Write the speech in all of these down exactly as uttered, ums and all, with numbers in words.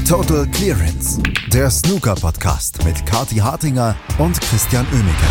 Total Clearance, der Snooker-Podcast mit Kathi Hartinger und Christian Oemeke.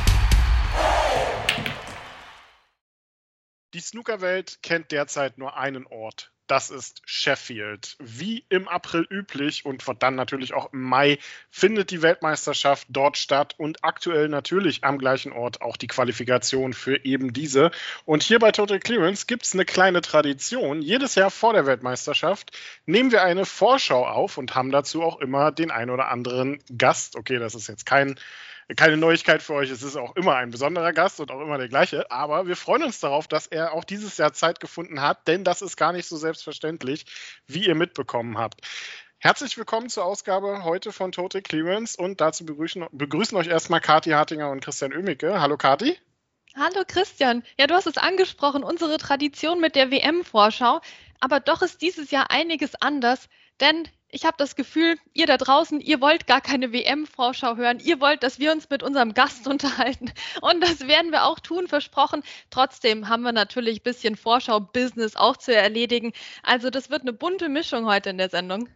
Die Snookerwelt kennt derzeit nur einen Ort. Das ist Sheffield. Wie im April üblich und dann natürlich auch im Mai findet die Weltmeisterschaft dort statt und aktuell natürlich am gleichen Ort auch die Qualifikation für eben diese. Und hier bei Total Clearance gibt es eine kleine Tradition. Jedes Jahr vor der Weltmeisterschaft nehmen wir eine Vorschau auf und haben dazu auch immer den ein oder anderen Gast. Okay, das ist jetzt kein Keine Neuigkeit für euch, es ist auch immer ein besonderer Gast und auch immer der gleiche, aber wir freuen uns darauf, dass er auch dieses Jahr Zeit gefunden hat, denn das ist gar nicht so selbstverständlich, wie ihr mitbekommen habt. Herzlich willkommen zur Ausgabe heute von Total Clearance und dazu begrüßen, begrüßen euch erstmal Kathi Hartinger und Christian Oemeke. Hallo Kathi. Hallo Christian. Ja, du hast es angesprochen, unsere Tradition mit der W M-Vorschau, aber doch ist dieses Jahr einiges anders, denn ich habe das Gefühl, ihr da draußen, ihr wollt gar keine W M-Vorschau hören. Ihr wollt, dass wir uns mit unserem Gast unterhalten. Und das werden wir auch tun, versprochen. Trotzdem haben wir natürlich ein bisschen Vorschau-Business auch zu erledigen. Also das wird eine bunte Mischung heute in der Sendung.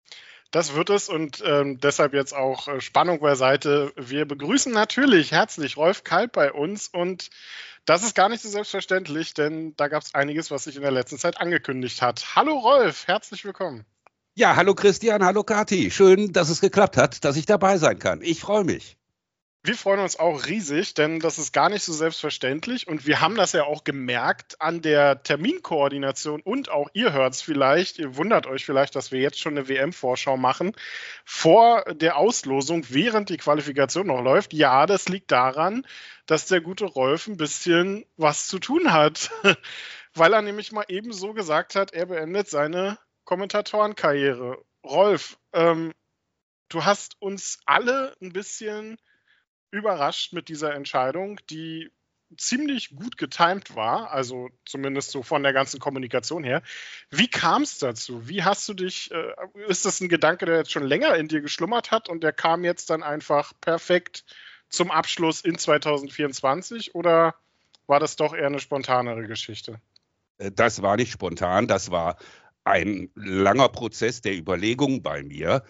Das wird es und ähm, deshalb jetzt auch äh, Spannung beiseite. Wir begrüßen natürlich herzlich Rolf Kalb bei uns und das ist gar nicht so selbstverständlich, denn da gab es einiges, was sich in der letzten Zeit angekündigt hat. Hallo Rolf, herzlich willkommen. Ja, hallo Christian, hallo Kathi. Schön, dass es geklappt hat, dass ich dabei sein kann. Ich freue mich. Wir freuen uns auch riesig, denn das ist gar nicht so selbstverständlich und wir haben das ja auch gemerkt an der Terminkoordination und auch ihr hört es vielleicht, ihr wundert euch vielleicht, dass wir jetzt schon eine W M-Vorschau machen vor der Auslosung, während die Qualifikation noch läuft. Ja, das liegt daran, dass der gute Rolf ein bisschen was zu tun hat, weil er nämlich mal eben so gesagt hat, er beendet seine Kommentatorenkarriere. Rolf, ähm, du hast uns alle ein bisschen überrascht mit dieser Entscheidung, die ziemlich gut getimt war, also zumindest so von der ganzen Kommunikation her. Wie kam es dazu? Wie hast du dich, äh, ist das ein Gedanke, der jetzt schon länger in dir geschlummert hat und der kam jetzt dann einfach perfekt zum Abschluss in zwanzig vierundzwanzig oder war das doch eher eine spontanere Geschichte? Das war nicht spontan, das war ein langer Prozess der Überlegung bei mir.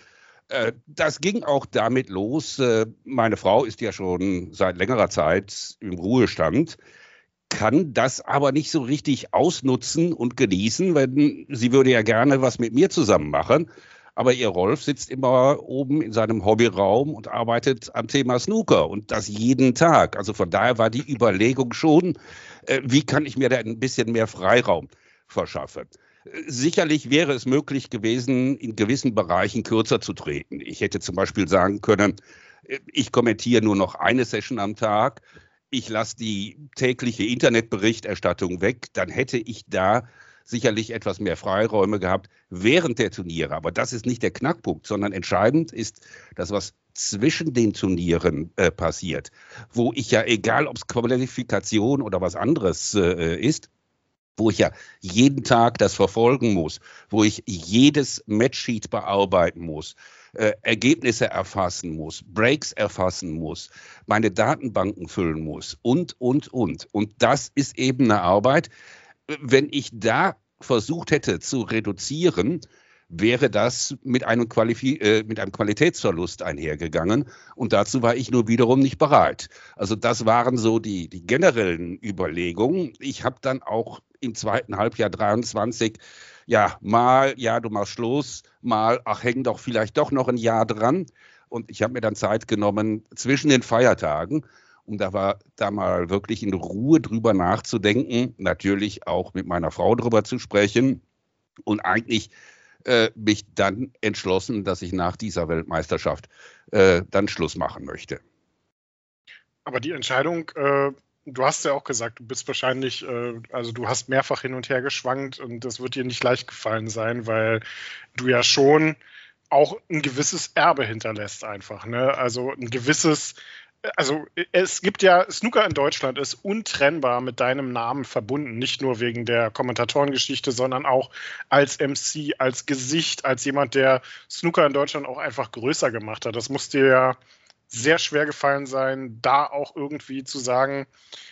Das ging auch damit los, meine Frau ist ja schon seit längerer Zeit im Ruhestand, kann das aber nicht so richtig ausnutzen und genießen, weil sie würde ja gerne was mit mir zusammen machen. Aber ihr Rolf sitzt immer oben in seinem Hobbyraum und arbeitet am Thema Snooker und das jeden Tag. Also von daher war die Überlegung schon, wie kann ich mir da ein bisschen mehr Freiraum verschaffen. Sicherlich wäre es möglich gewesen, in gewissen Bereichen kürzer zu treten. Ich hätte zum Beispiel sagen können, ich kommentiere nur noch eine Session am Tag, ich lasse die tägliche Internetberichterstattung weg, dann hätte ich da sicherlich etwas mehr Freiräume gehabt während der Turniere. Aber das ist nicht der Knackpunkt, sondern entscheidend ist das, was zwischen den Turnieren äh, passiert, wo ich ja, egal ob es Qualifikation oder was anderes äh, ist, wo ich ja jeden Tag das verfolgen muss, wo ich jedes Matchsheet bearbeiten muss, äh, Ergebnisse erfassen muss, Breaks erfassen muss, meine Datenbanken füllen muss und, und, und. Und das ist eben eine Arbeit. Wenn ich da versucht hätte zu reduzieren, wäre das mit einem, Qualifi- äh, mit einem Qualitätsverlust einhergegangen. Und dazu war ich nur wiederum nicht bereit. Also das waren so die, die generellen Überlegungen. Ich habe dann auch im zweiten Halbjahr dreiundzwanzig, ja, mal, ja, du machst Schluss, mal, ach, häng doch vielleicht doch noch ein Jahr dran. Und ich habe mir dann Zeit genommen zwischen den Feiertagen, um da, war, da mal wirklich in Ruhe drüber nachzudenken, natürlich auch mit meiner Frau drüber zu sprechen und eigentlich äh, mich dann entschlossen, dass ich nach dieser Weltmeisterschaft äh, dann Schluss machen möchte. Aber die Entscheidung, äh, du hast ja auch gesagt, du bist wahrscheinlich, äh, also du hast mehrfach hin und her geschwankt und das wird dir nicht leicht gefallen sein, weil du ja schon auch ein gewisses Erbe hinterlässt einfach, ne? Also ein gewisses, also es gibt ja, Snooker in Deutschland ist untrennbar mit deinem Namen verbunden, nicht nur wegen der Kommentatorengeschichte, sondern auch als M C, als Gesicht, als jemand, der Snooker in Deutschland auch einfach größer gemacht hat. Das muss dir ja sehr schwer gefallen sein, da auch irgendwie zu sagen,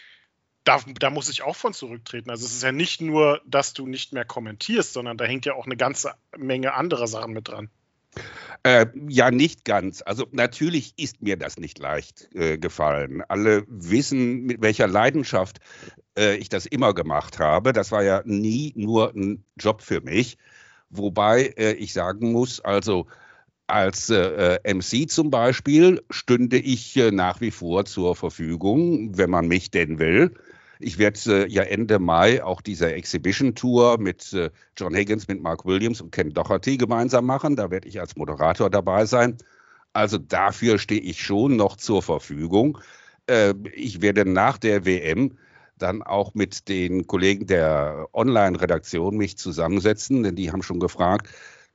da, da muss ich auch von zurücktreten. Also es ist ja nicht nur, dass du nicht mehr kommentierst, sondern da hängt ja auch eine ganze Menge anderer Sachen mit dran. Äh, ja, nicht ganz. Also natürlich ist mir das nicht leicht äh, gefallen. Alle wissen, mit welcher Leidenschaft äh, ich das immer gemacht habe. Das war ja nie nur ein Job für mich. Wobei äh, ich sagen muss, also als äh, M C zum Beispiel stünde ich äh, nach wie vor zur Verfügung, wenn man mich denn will. Ich werde äh, ja Ende Mai auch diese Exhibition-Tour mit äh, John Higgins, mit Mark Williams und Ken Doherty gemeinsam machen. Da werde ich als Moderator dabei sein. Also dafür stehe ich schon noch zur Verfügung. Äh, ich werde nach der W M dann auch mit den Kollegen der Online-Redaktion mich zusammensetzen, denn die haben schon gefragt,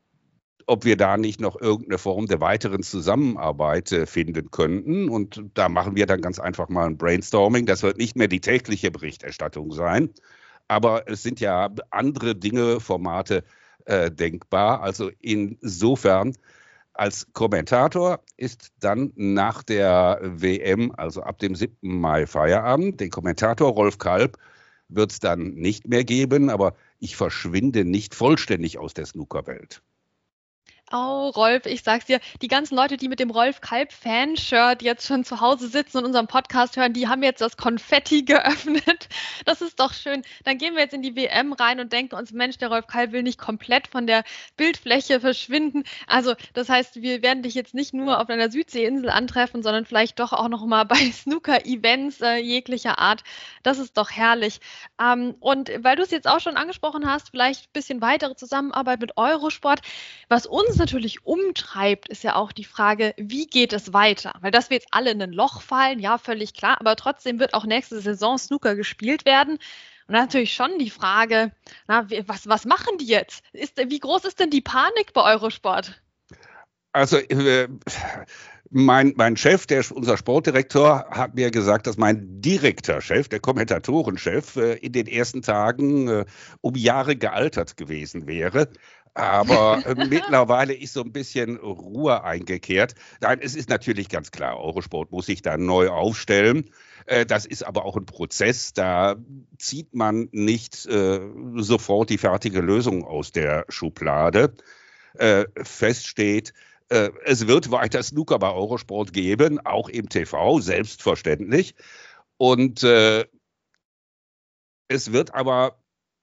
ob wir da nicht noch irgendeine Form der weiteren Zusammenarbeit äh, finden könnten. Und da machen wir dann ganz einfach mal ein Brainstorming. Das wird nicht mehr die tägliche Berichterstattung sein, aber es sind ja andere Dinge, Formate äh, denkbar. Also insofern, als Kommentator ist dann nach der W M, also ab dem siebten Mai Feierabend. Den Kommentator Rolf Kalb wird es dann nicht mehr geben, aber ich verschwinde nicht vollständig aus der Snookerwelt. Oh, Rolf, ich sag's dir, die ganzen Leute, die mit dem Rolf-Kalb-Fan-Shirt jetzt schon zu Hause sitzen und unseren Podcast hören, die haben jetzt das Konfetti geöffnet. Das ist doch schön. Dann gehen wir jetzt in die W M rein und denken uns, Mensch, der Rolf Kalb will nicht komplett von der Bildfläche verschwinden. Also, das heißt, wir werden dich jetzt nicht nur auf einer Südseeinsel antreffen, sondern vielleicht doch auch noch mal bei Snooker-Events äh, jeglicher Art. Das ist doch herrlich. Ähm, und weil du es jetzt auch schon angesprochen hast, vielleicht ein bisschen weitere Zusammenarbeit mit Eurosport. Was uns natürlich umtreibt, ist ja auch die Frage, wie geht es weiter? Weil dass wir jetzt alle in ein Loch fallen, ja, völlig klar, aber trotzdem wird auch nächste Saison Snooker gespielt werden. Und natürlich schon die Frage, na, was, was machen die jetzt? Ist, wie groß ist denn die Panik bei Eurosport? Also äh, mein, mein Chef, der, unser Sportdirektor, hat mir gesagt, dass mein direkter Chef, der Kommentatorenchef, äh, in den ersten Tagen äh, um Jahre gealtert gewesen wäre. Aber äh, mittlerweile ist so ein bisschen Ruhe eingekehrt. Nein, es ist natürlich ganz klar, Eurosport muss sich da neu aufstellen. Äh, das ist aber auch ein Prozess. Da zieht man nicht äh, sofort die fertige Lösung aus der Schublade. Äh, fest steht, äh, es wird weiter Snooker bei Eurosport geben, auch im T V, selbstverständlich. Und äh, es wird aber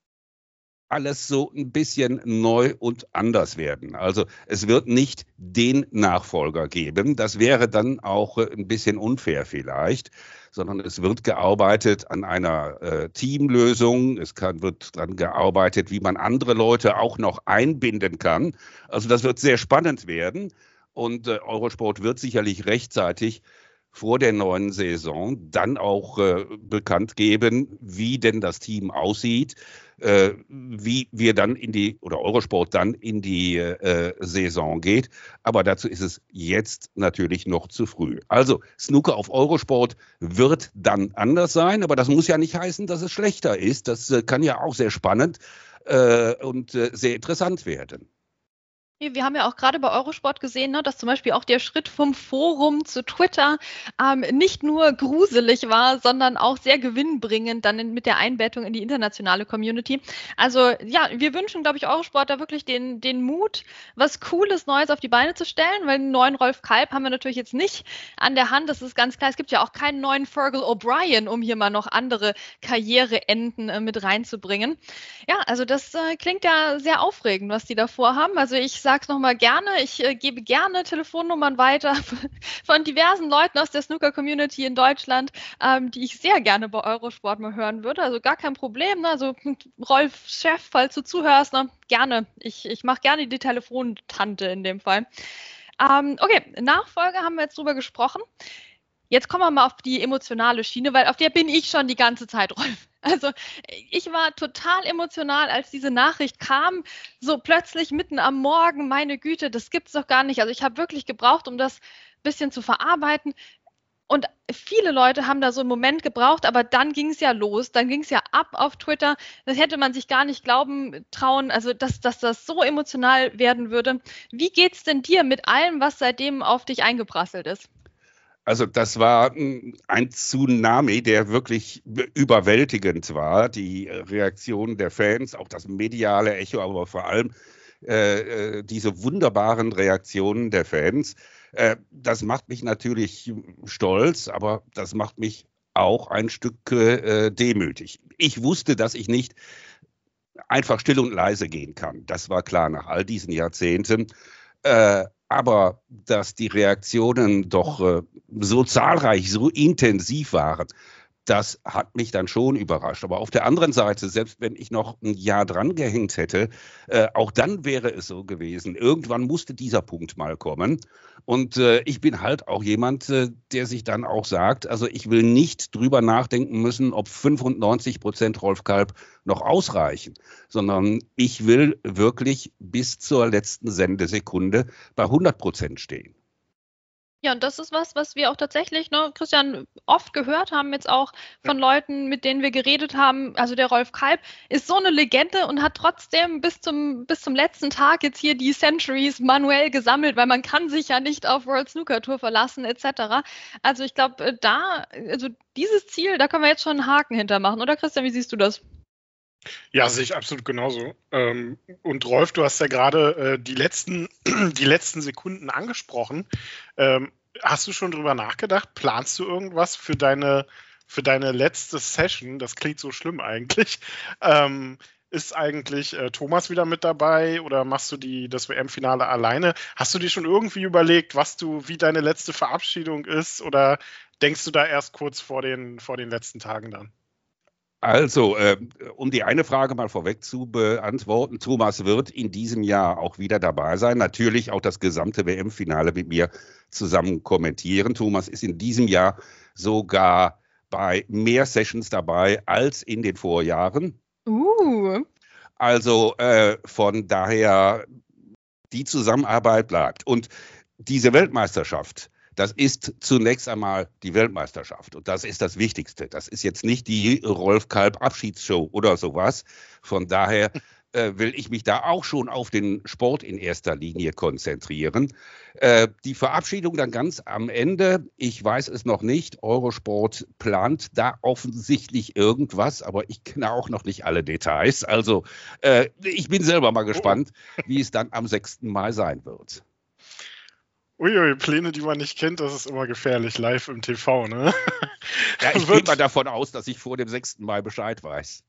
alles so ein bisschen neu und anders werden. Also es wird nicht den Nachfolger geben. Das wäre dann auch ein bisschen unfair vielleicht, sondern es wird gearbeitet an einer äh, Teamlösung. Es kann, wird daran gearbeitet, wie man andere Leute auch noch einbinden kann. Also das wird sehr spannend werden. Und äh, Eurosport wird sicherlich rechtzeitig vor der neuen Saison dann auch äh, bekannt geben, wie denn das Team aussieht, äh, wie wir dann in die, oder Eurosport dann in die äh, Saison geht. Aber dazu ist es jetzt natürlich noch zu früh. Also Snooker auf Eurosport wird dann anders sein, aber das muss ja nicht heißen, dass es schlechter ist. Das äh, kann ja auch sehr spannend äh, und äh, sehr interessant werden. Wir haben ja auch gerade bei Eurosport gesehen, ne, dass zum Beispiel auch der Schritt vom Forum zu Twitter ähm, nicht nur gruselig war, sondern auch sehr gewinnbringend dann in, mit der Einbettung in die internationale Community. Also ja, wir wünschen, glaube ich, Eurosport da wirklich den, den Mut, was Cooles, Neues auf die Beine zu stellen, weil einen neuen Rolf Kalb haben wir natürlich jetzt nicht an der Hand. Das ist ganz klar. Es gibt ja auch keinen neuen Fergal O'Brien, um hier mal noch andere Karriereenden äh, mit reinzubringen. Ja, also das äh, klingt ja sehr aufregend, was die da vorhaben. Also ich sage sag's nochmal gerne. Ich äh, gebe gerne Telefonnummern weiter von diversen Leuten aus der Snooker-Community in Deutschland, ähm, die ich sehr gerne bei Eurosport mal hören würde. Also gar kein Problem. Ne? Also Rolf, Chef, falls du zuhörst, ne? Gerne. Ich, ich mache gerne die Telefontante in dem Fall. Ähm, okay, Nachfolge haben wir jetzt drüber gesprochen. Jetzt kommen wir mal auf die emotionale Schiene, weil auf der bin ich schon die ganze Zeit, Rolf. Also ich war total emotional, als diese Nachricht kam, so plötzlich mitten am Morgen, meine Güte, das gibt's doch gar nicht. Also ich habe wirklich gebraucht, um das ein bisschen zu verarbeiten. Und viele Leute haben da so einen Moment gebraucht, aber dann ging es ja los, dann ging es ja ab auf Twitter. Das hätte man sich gar nicht glauben trauen, also dass, dass das so emotional werden würde. Wie geht's denn dir mit allem, was seitdem auf dich eingeprasselt ist? Also das war ein Tsunami, der wirklich überwältigend war. Die Reaktion der Fans, auch das mediale Echo, aber vor allem äh, diese wunderbaren Reaktionen der Fans. Äh, das macht mich natürlich stolz, aber das macht mich auch ein Stück äh, demütig. Ich wusste, dass ich nicht einfach still und leise gehen kann. Das war klar nach all diesen Jahrzehnten. Äh, aber dass die Reaktionen doch äh, so zahlreich, so intensiv waren, das hat mich dann schon überrascht. Aber auf der anderen Seite, selbst wenn ich noch ein Jahr dran gehängt hätte, äh, auch dann wäre es so gewesen. Irgendwann musste dieser Punkt mal kommen. Und äh, ich bin halt auch jemand, äh, der sich dann auch sagt, also ich will nicht drüber nachdenken müssen, ob fünfundneunzig Prozent Rolf Kalb noch ausreichen, sondern ich will wirklich bis zur letzten Sendesekunde bei hundert Prozent stehen. Ja, und das ist was, was wir auch tatsächlich, ne, Christian, oft gehört haben, jetzt auch von Leuten, mit denen wir geredet haben. Also der Rolf Kalb ist so eine Legende und hat trotzdem bis zum, bis zum letzten Tag jetzt hier die Centuries manuell gesammelt, weil man kann sich ja nicht auf World Snooker Tour verlassen et cetera. Also ich glaube, da, also dieses Ziel, da können wir jetzt schon einen Haken hintermachen, oder Christian, wie siehst du das? Ja, sehe ich absolut genauso. Ähm, und Rolf, du hast ja gerade äh, die letzten, die letzten Sekunden angesprochen. Ähm, hast du schon drüber nachgedacht? Planst du irgendwas für deine, für deine letzte Session? Das klingt so schlimm eigentlich. Ähm, ist eigentlich äh, Thomas wieder mit dabei oder machst du die, das W M-Finale alleine? Hast du dir schon irgendwie überlegt, was du, wie deine letzte Verabschiedung ist, oder denkst du da erst kurz vor den, vor den letzten Tagen dann? Also, äh, um die eine Frage mal vorweg zu beantworten, Thomas wird in diesem Jahr auch wieder dabei sein, natürlich auch das gesamte W M-Finale mit mir zusammen kommentieren. Thomas ist in diesem Jahr sogar bei mehr Sessions dabei als in den Vorjahren. Uh. Also äh, von daher, die Zusammenarbeit bleibt. Und diese Weltmeisterschaft, das ist zunächst einmal die Weltmeisterschaft und das ist das Wichtigste. Das ist jetzt nicht die Rolf Kalb Abschiedsshow oder sowas. Von daher äh, will ich mich da auch schon auf den Sport in erster Linie konzentrieren. Äh, die Verabschiedung dann ganz am Ende, ich weiß es noch nicht. Eurosport plant da offensichtlich irgendwas, aber ich kenne auch noch nicht alle Details. Also äh, ich bin selber mal gespannt, wie es dann am sechsten Mai sein wird. Uiui, Pläne, die man nicht kennt, das ist immer gefährlich, live im T V, ne? Ja, ich gehe mal davon aus, dass ich vor dem sechsten Mai Bescheid weiß.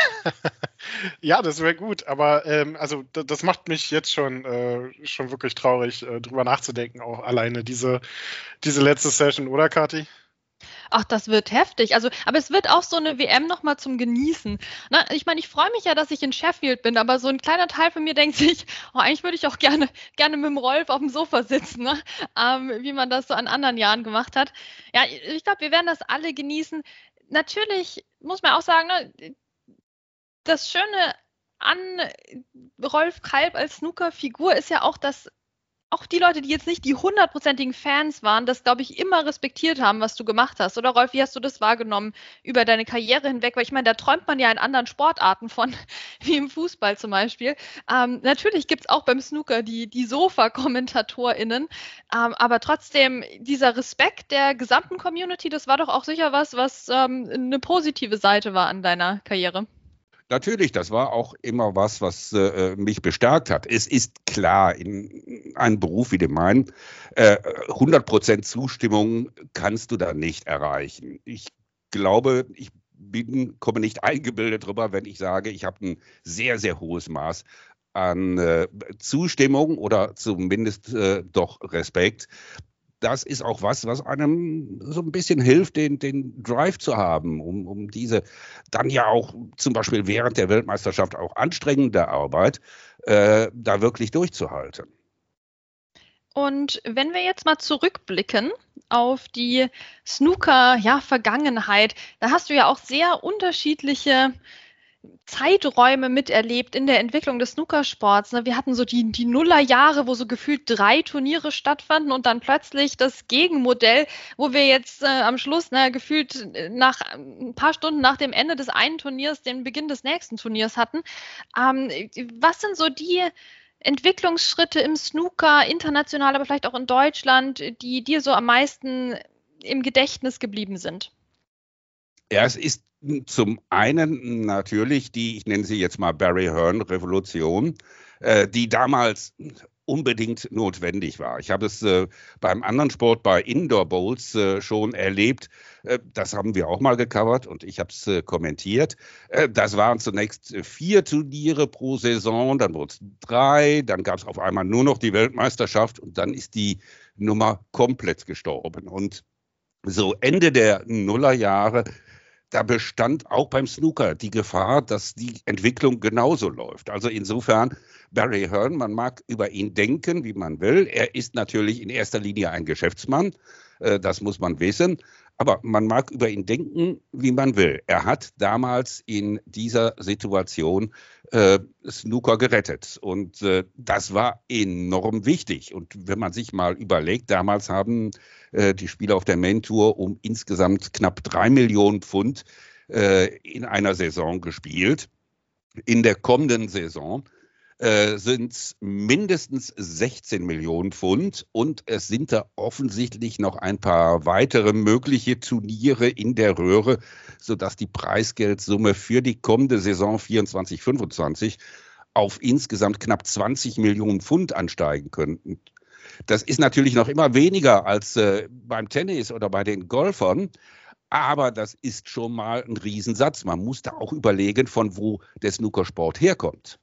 Ja, das wäre gut, aber ähm, also d- das macht mich jetzt schon, äh, schon wirklich traurig, äh, drüber nachzudenken, auch alleine diese, diese letzte Session, oder Kathi? Ach, das wird heftig. Also, aber es wird auch so eine W M nochmal zum Genießen. Na, ich meine, ich freue mich ja, dass ich in Sheffield bin, aber so ein kleiner Teil von mir denkt sich, oh, eigentlich würde ich auch gerne, gerne mit dem Rolf auf dem Sofa sitzen, ne? ähm, wie man das so an anderen Jahren gemacht hat. Ja, ich glaube, wir werden das alle genießen. Natürlich muss man auch sagen, ne, das Schöne an Rolf Kalb als Snooker-Figur ist ja auch, dass auch die Leute, die jetzt nicht die hundertprozentigen Fans waren, das, glaube ich, immer respektiert haben, was du gemacht hast. Oder Rolf, wie hast du das wahrgenommen über deine Karriere hinweg? Weil ich meine, da träumt man ja in anderen Sportarten von, wie im Fußball zum Beispiel. Ähm, natürlich gibt es auch beim Snooker die, die Sofa-KommentatorInnen, ähm, aber trotzdem dieser Respekt der gesamten Community, das war doch auch sicher was, was ähm, eine positive Seite war an deiner Karriere. Natürlich, das war auch immer was, was äh, mich bestärkt hat. Es ist klar, in einem Beruf wie dem meinen, äh, hundert Prozent Zustimmung kannst du da nicht erreichen. Ich glaube, ich bin, komme nicht eingebildet drüber, wenn ich sage, ich habe ein sehr, sehr hohes Maß an äh, Zustimmung oder zumindest äh, doch Respekt. Das ist auch was, was einem so ein bisschen hilft, den, den Drive zu haben, um, um diese dann ja auch zum Beispiel während der Weltmeisterschaft auch anstrengende Arbeit äh, da wirklich durchzuhalten. Und wenn wir jetzt mal zurückblicken auf die Snooker-Vergangenheit, ja, da hast du ja auch sehr unterschiedliche Zeiträume miterlebt in der Entwicklung des Snookersports. Wir hatten so die, die Nullerjahre, wo so gefühlt drei Turniere stattfanden und dann plötzlich das Gegenmodell, wo wir jetzt äh, am Schluss ne, gefühlt nach ein paar Stunden nach dem Ende des einen Turniers den Beginn des nächsten Turniers hatten. Ähm, was sind so die Entwicklungsschritte im Snooker, international, aber vielleicht auch in Deutschland, die dir so am meisten im Gedächtnis geblieben sind? Ja, es ist zum einen natürlich die, ich nenne sie jetzt mal Barry Hearn-Revolution, äh, die damals unbedingt notwendig war. Ich habe es äh, beim anderen Sport, bei Indoor Bowls äh, schon erlebt. Äh, das haben wir auch mal gecovert und ich habe es äh, kommentiert. Äh, das waren zunächst vier Turniere pro Saison, dann wurde es drei, dann gab es auf einmal nur noch die Weltmeisterschaft und dann ist die Nummer komplett gestorben. Und so Ende der Nullerjahre, da bestand auch beim Snooker die Gefahr, dass die Entwicklung genauso läuft. Also insofern, Barry Hearn, man mag über ihn denken, wie man will. Er ist natürlich in erster Linie ein Geschäftsmann, äh, das muss man wissen. Aber man mag über ihn denken, wie man will. Er hat damals in dieser Situation äh, Snooker gerettet. Und äh, das war enorm wichtig. Und wenn man sich mal überlegt, damals haben äh, die Spieler auf der Main Tour um insgesamt knapp drei Millionen Pfund äh, in einer Saison gespielt. In der kommenden Saison äh, sind es mindestens sechzehn Millionen Pfund und es sind da offensichtlich noch ein paar weitere mögliche Turniere in der Röhre, sodass die Preisgeldsumme für die kommende Saison vierundzwanzig fünfundzwanzig auf insgesamt knapp zwanzig Millionen Pfund ansteigen könnten. Das ist natürlich noch immer weniger als äh, beim Tennis oder bei den Golfern, aber das ist schon mal ein Riesensatz. Man muss da auch überlegen, von wo der Snookersport herkommt.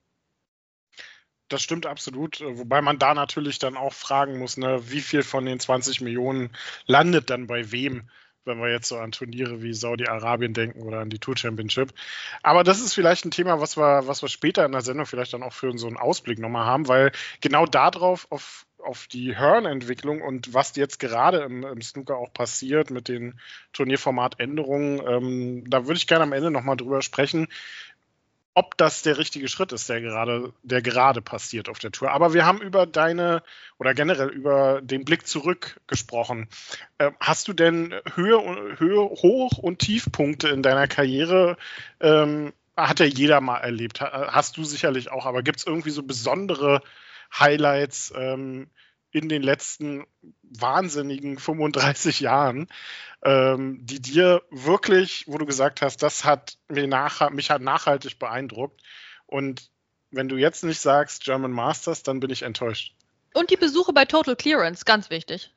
Das stimmt absolut, wobei man da natürlich dann auch fragen muss, ne, wie viel von den zwanzig Millionen landet dann bei wem, wenn wir jetzt so an Turniere wie Saudi-Arabien denken oder an die Tour Championship. Aber das ist vielleicht ein Thema, was wir, was wir später in der Sendung vielleicht dann auch für so einen Ausblick nochmal haben, weil genau darauf, auf, auf die Hearn-Entwicklung und was jetzt gerade im, im Snooker auch passiert mit den Turnierformatänderungen, ähm, da würde ich gerne am Ende nochmal drüber sprechen, ob das der richtige Schritt ist, der gerade, der gerade passiert auf der Tour. Aber wir haben über deine oder generell über den Blick zurück gesprochen. Ähm, hast du denn Höhe, Höhe, Hoch- und Tiefpunkte in deiner Karriere? Ähm, hat ja jeder mal erlebt. Hast du sicherlich auch. Aber gibt es irgendwie so besondere Highlights ähm, in den letzten wahnsinnigen fünfunddreißig Jahren, ähm, die dir wirklich, wo du gesagt hast, das hat mich, nach, mich hat nachhaltig beeindruckt. Und wenn du jetzt nicht sagst German Masters, dann bin ich enttäuscht. Und die Besuche bei Total Clearance, ganz wichtig.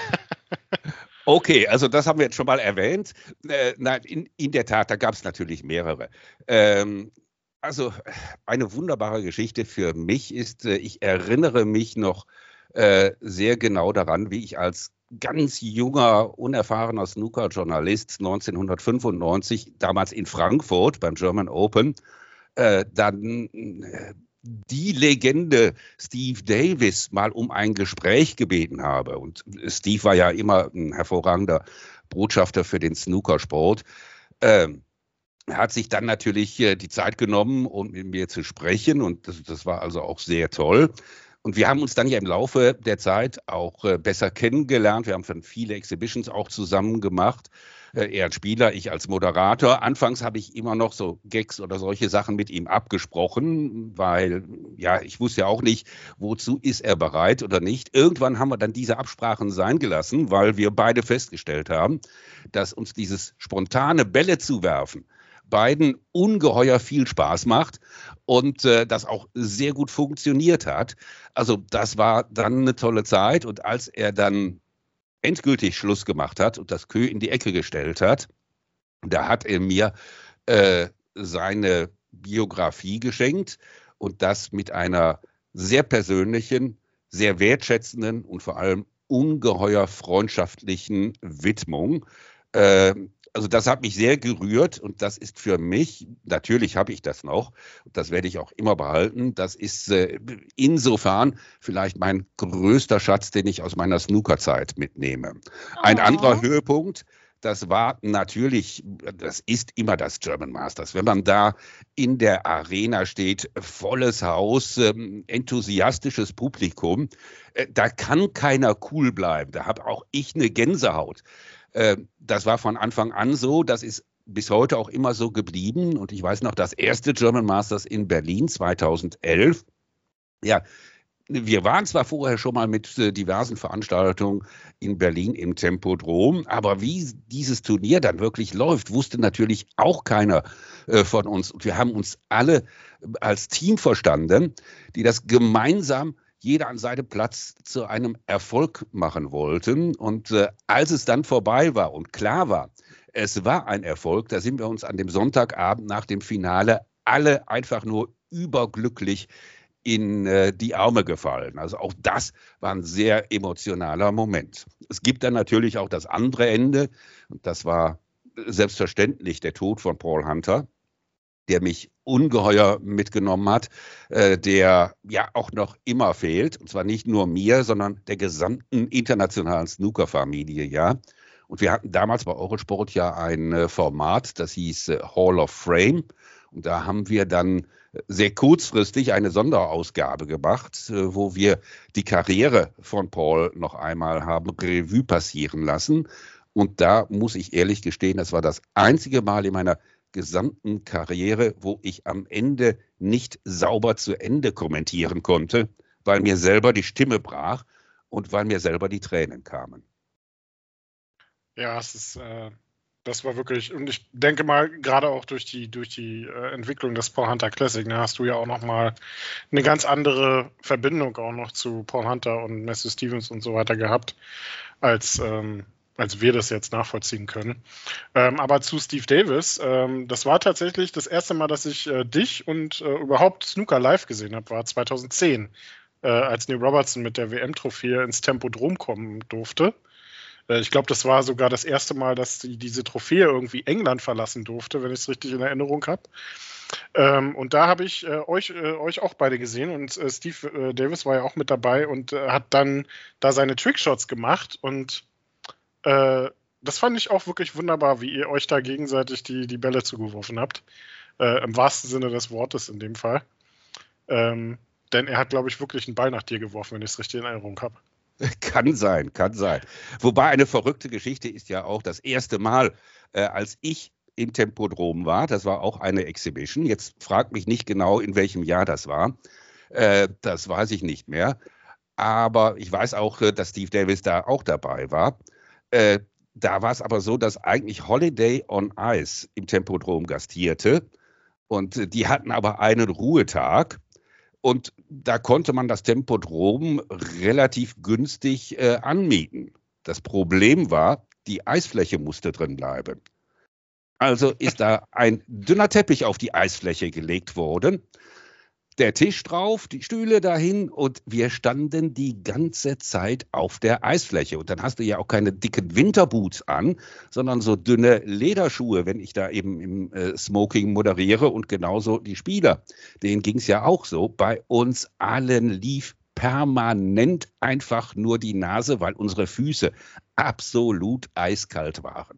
Okay, also das haben wir jetzt schon mal erwähnt. Äh, nein, in, in der Tat, da gab es natürlich mehrere. Ähm, also eine wunderbare Geschichte für mich ist, äh, ich erinnere mich noch äh, sehr genau daran, wie ich als ganz junger, unerfahrener Snooker-Journalist neunzehnhundertfünfundneunzig, damals in Frankfurt beim German Open, äh, dann äh, die Legende Steve Davis mal um ein Gespräch gebeten habe. Und Steve war ja immer ein hervorragender Botschafter für den Snookersport. Ähm, er hat sich dann natürlich äh, die Zeit genommen, um mit mir zu sprechen. Und das, das war also auch sehr toll. Und wir haben uns dann ja im Laufe der Zeit auch äh, besser kennengelernt. Wir haben dann viele Exhibitions auch zusammen gemacht. Äh, er als Spieler, ich als Moderator. Anfangs habe ich immer noch so Gags oder solche Sachen mit ihm abgesprochen, weil ja, ich wusste ja auch nicht, wozu ist er bereit oder nicht. Irgendwann haben wir dann diese Absprachen sein gelassen, weil wir beide festgestellt haben, dass uns dieses spontane Bälle zuwerfen beiden ungeheuer viel Spaß macht und äh, das auch sehr gut funktioniert hat. Also das war dann eine tolle Zeit und als er dann endgültig Schluss gemacht hat und das Queue in die Ecke gestellt hat, da hat er mir äh, seine Biografie geschenkt und das mit einer sehr persönlichen, sehr wertschätzenden und vor allem ungeheuer freundschaftlichen Widmung. Äh, Also das hat mich sehr gerührt und das ist für mich, natürlich habe ich das noch, das werde ich auch immer behalten, das ist äh, insofern vielleicht mein größter Schatz, den ich aus meiner Snookerzeit mitnehme. Oh. Ein anderer Höhepunkt, das war natürlich, das ist immer das German Masters. Wenn man da in der Arena steht, volles Haus, ähm, enthusiastisches Publikum, äh, da kann keiner cool bleiben, da habe auch ich eine Gänsehaut. Das war von Anfang an so, das ist bis heute auch immer so geblieben. Und ich weiß noch, das erste German Masters in Berlin zweitausendelf, ja, wir waren zwar vorher schon mal mit äh, diversen Veranstaltungen in Berlin im Tempodrom, aber wie dieses Turnier dann wirklich läuft, wusste natürlich auch keiner äh, von uns. Und wir haben uns alle als Team verstanden, die das gemeinsam jeder an seinem Platz zu einem Erfolg machen wollten. Und äh, als es dann vorbei war und klar war, es war ein Erfolg, da sind wir uns an dem Sonntagabend nach dem Finale alle einfach nur überglücklich in äh, die Arme gefallen. Also auch das war ein sehr emotionaler Moment. Es gibt dann natürlich auch das andere Ende, und das war selbstverständlich der Tod von Paul Hunter, der mich ungeheuer mitgenommen hat, äh, der ja auch noch immer fehlt, und zwar nicht nur mir, sondern der gesamten internationalen Snooker-Familie, ja. Und wir hatten damals bei Eurosport ja ein äh, Format, das hieß äh, Hall of Fame, und da haben wir dann sehr kurzfristig eine Sonderausgabe gemacht, äh, wo wir die Karriere von Paul noch einmal haben Revue passieren lassen. Und da muss ich ehrlich gestehen, das war das einzige Mal in meiner gesamten Karriere, wo ich am Ende nicht sauber zu Ende kommentieren konnte, weil mir selber die Stimme brach und weil mir selber die Tränen kamen. Ja, es ist, äh, das war wirklich, und ich denke mal, gerade auch durch die, durch die äh, Entwicklung des Paul Hunter Classic, ne, hast du ja auch nochmal eine ganz andere Verbindung auch noch zu Paul Hunter und Matthew Stevens und so weiter gehabt, als, ähm, als wir das jetzt nachvollziehen können. Ähm, aber zu Steve Davis, ähm, das war tatsächlich das erste Mal, dass ich äh, dich und äh, überhaupt Snooker live gesehen habe, war zweitausendzehn, äh, als Neil Robertson mit der W M-Trophäe ins Tempodrom kommen durfte. Äh, ich glaube, das war sogar das erste Mal, dass die, diese Trophäe irgendwie England verlassen durfte, wenn ich es richtig in Erinnerung habe. Ähm, und da habe ich äh, euch, äh, euch auch beide gesehen, und äh, Steve äh, Davis war ja auch mit dabei und äh, hat dann da seine Trickshots gemacht, und Äh, das fand ich auch wirklich wunderbar, wie ihr euch da gegenseitig die, die Bälle zugeworfen habt. Äh, im wahrsten Sinne des Wortes in dem Fall. Ähm, denn er hat, glaube ich, wirklich einen Ball nach dir geworfen, wenn ich es richtig in Erinnerung habe. Kann sein, kann sein. Wobei eine verrückte Geschichte ist ja auch das erste Mal, äh, als ich im Tempodrom war, das war auch eine Exhibition. Jetzt fragt mich nicht genau, in welchem Jahr das war. Äh, das weiß ich nicht mehr. Aber ich weiß auch, dass Steve Davis da auch dabei war. Äh, da war es aber so, dass eigentlich Holiday on Ice im Tempodrom gastierte, und äh, die hatten aber einen Ruhetag, und da konnte man das Tempodrom relativ günstig äh, anmieten. Das Problem war, die Eisfläche musste drin bleiben. Also ist da ein dünner Teppich auf die Eisfläche gelegt worden, der Tisch drauf, die Stühle dahin, und wir standen die ganze Zeit auf der Eisfläche. Und dann hast du ja auch keine dicken Winterboots an, sondern so dünne Lederschuhe, wenn ich da eben im äh, Smoking moderiere, und genauso die Spieler. Denen ging es ja auch so. Bei uns allen lief permanent einfach nur die Nase, weil unsere Füße absolut eiskalt waren.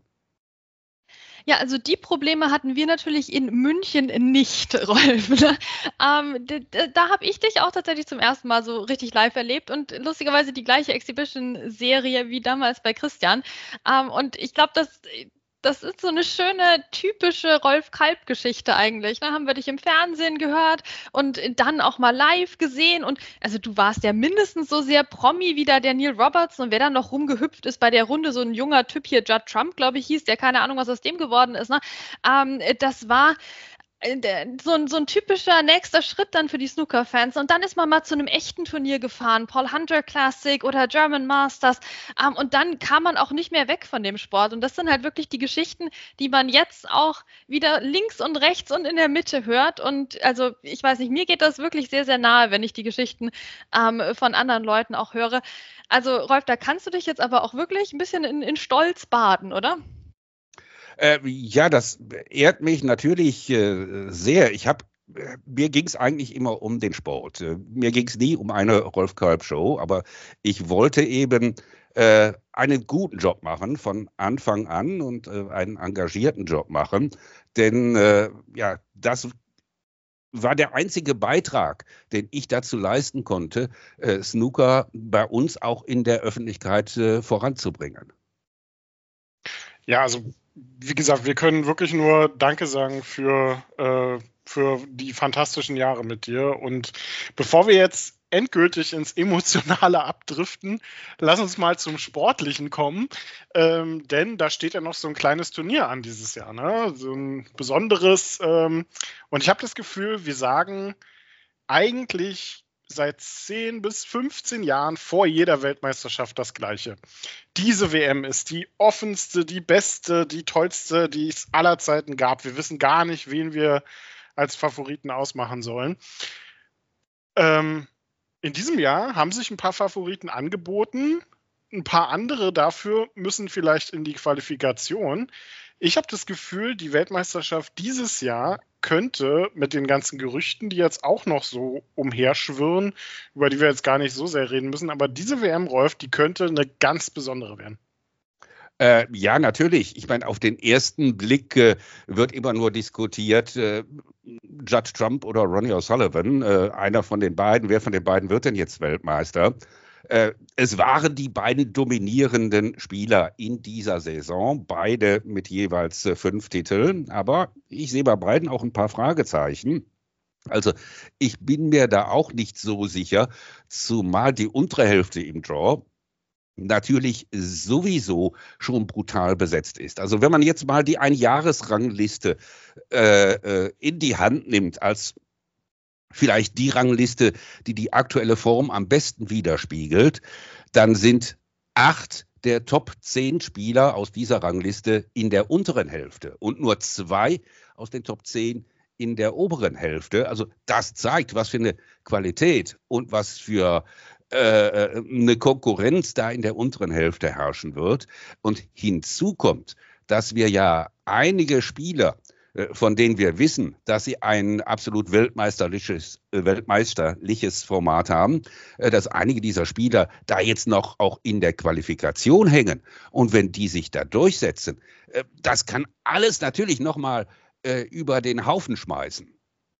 Ja, also die Probleme hatten wir natürlich in München nicht, Rolf. Ne? Ähm, da da habe ich dich auch tatsächlich zum ersten Mal so richtig live erlebt, und lustigerweise die gleiche Exhibition-Serie wie damals bei Christian. Ähm, und ich glaube, das, das ist so eine schöne, typische Rolf-Kalb-Geschichte eigentlich. Da haben wir dich im Fernsehen gehört und dann auch mal live gesehen. Und also du warst ja mindestens so sehr Promi wie da der Neil Robertson, und wer dann noch rumgehüpft ist bei der Runde, so ein junger Typ hier, Judd Trump, glaube ich, hieß, der keine Ahnung, was aus dem geworden ist. Ne? Ähm, das war so ein, so ein typischer nächster Schritt dann für die Snooker-Fans. Und dann ist man mal zu einem echten Turnier gefahren, Paul Hunter Classic oder German Masters. Ähm, und dann kam man auch nicht mehr weg von dem Sport. Und das sind halt wirklich die Geschichten, die man jetzt auch wieder links und rechts und in der Mitte hört. Und also ich weiß nicht, mir geht das wirklich sehr, sehr nahe, wenn ich die Geschichten ähm, von anderen Leuten auch höre. Also Rolf, da kannst du dich jetzt aber auch wirklich ein bisschen in, in Stolz baden, oder? Äh, ja, das ehrt mich natürlich äh, sehr. Ich habe, äh, mir ging es eigentlich immer um den Sport. Äh, mir ging es nie um eine Rolf-Kalb-Show, aber ich wollte eben äh, einen guten Job machen von Anfang an und äh, einen engagierten Job machen, denn äh, ja, das war der einzige Beitrag, den ich dazu leisten konnte, äh, Snooker bei uns auch in der Öffentlichkeit äh, voranzubringen. Ja, also wie gesagt, wir können wirklich nur Danke sagen für, äh, für die fantastischen Jahre mit dir. Und bevor wir jetzt endgültig ins Emotionale abdriften, lass uns mal zum Sportlichen kommen, ähm, denn da steht ja noch so ein kleines Turnier an dieses Jahr, ne? So ein besonderes. Ähm, und ich habe das Gefühl, wir sagen eigentlich seit zehn bis fünfzehn Jahren vor jeder Weltmeisterschaft das Gleiche. Diese W M ist die offenste, die beste, die tollste, die es aller Zeiten gab. Wir wissen gar nicht, wen wir als Favoriten ausmachen sollen. Ähm, in diesem Jahr haben sich ein paar Favoriten angeboten. Ein paar andere dafür müssen vielleicht in die Qualifikation. Ich habe das Gefühl, die Weltmeisterschaft dieses Jahr könnte mit den ganzen Gerüchten, die jetzt auch noch so umherschwirren, über die wir jetzt gar nicht so sehr reden müssen, aber diese W M, Rolf, die könnte eine ganz besondere werden. Äh, ja, natürlich. Ich meine, auf den ersten Blick äh, wird immer nur diskutiert, äh, Judd Trump oder Ronnie O'Sullivan, äh, einer von den beiden. Wer von den beiden wird denn jetzt Weltmeister? Äh, es waren die beiden dominierenden Spieler in dieser Saison, beide mit jeweils äh, fünf Titeln. Aber ich sehe bei beiden auch ein paar Fragezeichen. Also ich bin mir da auch nicht so sicher, zumal die untere Hälfte im Draw natürlich sowieso schon brutal besetzt ist. Also wenn man jetzt mal die Einjahresrangliste äh, äh, in die Hand nimmt als vielleicht die Rangliste, die die aktuelle Form am besten widerspiegelt, dann sind acht der Top zehn Spieler aus dieser Rangliste in der unteren Hälfte und nur zwei aus den Top zehn in der oberen Hälfte. Also das zeigt, was für eine Qualität und was für äh, eine Konkurrenz da in der unteren Hälfte herrschen wird. Und hinzu kommt, dass wir ja einige Spieler, von denen wir wissen, dass sie ein absolut weltmeisterliches, weltmeisterliches Format haben, dass einige dieser Spieler da jetzt noch auch in der Qualifikation hängen. Und wenn die sich da durchsetzen, das kann alles natürlich nochmal über den Haufen schmeißen.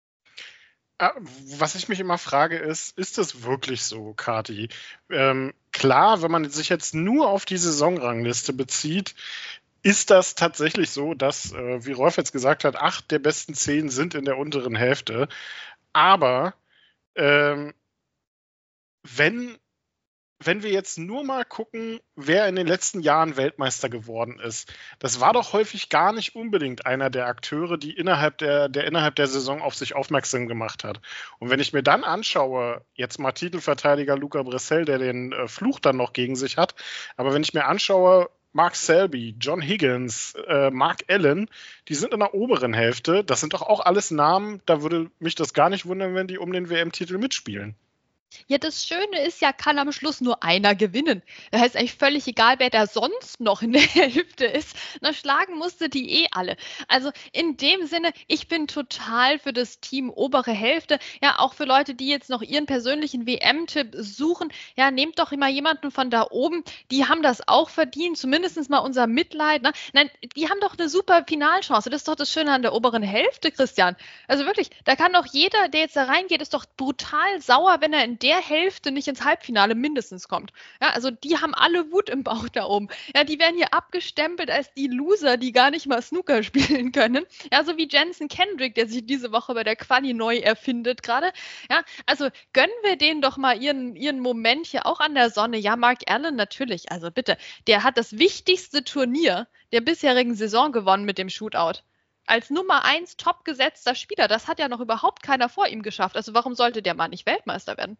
Was ich mich immer frage ist, ist das wirklich so, Kati? Ähm, klar, wenn man sich jetzt nur auf die Saisonrangliste bezieht, ist das tatsächlich so, dass, äh, wie Rolf jetzt gesagt hat, acht der besten zehn sind in der unteren Hälfte. Aber ähm, wenn, wenn wir jetzt nur mal gucken, wer in den letzten Jahren Weltmeister geworden ist, das war doch häufig gar nicht unbedingt einer der Akteure, die innerhalb der, der innerhalb der Saison auf sich aufmerksam gemacht hat. Und wenn ich mir dann anschaue, jetzt mal Titelverteidiger Luca Bressel, der den äh, Fluch dann noch gegen sich hat, aber wenn ich mir anschaue, Mark Selby, John Higgins, äh, Mark Allen, die sind in der oberen Hälfte. Das sind doch auch alles Namen, da würde mich das gar nicht wundern, wenn die um den W M-Titel mitspielen. Ja, das Schöne ist ja, kann am Schluss nur einer gewinnen. Das heißt eigentlich völlig egal, wer da sonst noch in der Hälfte ist. Na, schlagen musste die eh alle. Also in dem Sinne, ich bin total für das Team obere Hälfte. Ja, auch für Leute, die jetzt noch ihren persönlichen W M-Tipp suchen. Ja, nehmt doch immer jemanden von da oben. Die haben das auch verdient. Zumindest mal unser Mitleid. Ne? Nein, die haben doch eine super Finalchance. Das ist doch das Schöne an der oberen Hälfte, Christian. Also wirklich, da kann doch jeder, der jetzt da reingeht, ist doch brutal sauer, wenn er in der Hälfte nicht ins Halbfinale mindestens kommt. Ja, also die haben alle Wut im Bauch da oben. Ja, die werden hier abgestempelt als die Loser, die gar nicht mal Snooker spielen können. Ja, so wie Jensen Kendrick, der sich diese Woche bei der Quali neu erfindet gerade. Ja, also gönnen wir denen doch mal ihren, ihren Moment hier auch an der Sonne. Ja, Mark Allen natürlich, also bitte. Der hat das wichtigste Turnier der bisherigen Saison gewonnen mit dem Shootout. Als Nummer eins top gesetzter Spieler. Das hat ja noch überhaupt keiner vor ihm geschafft. Also warum sollte der Mann nicht Weltmeister werden?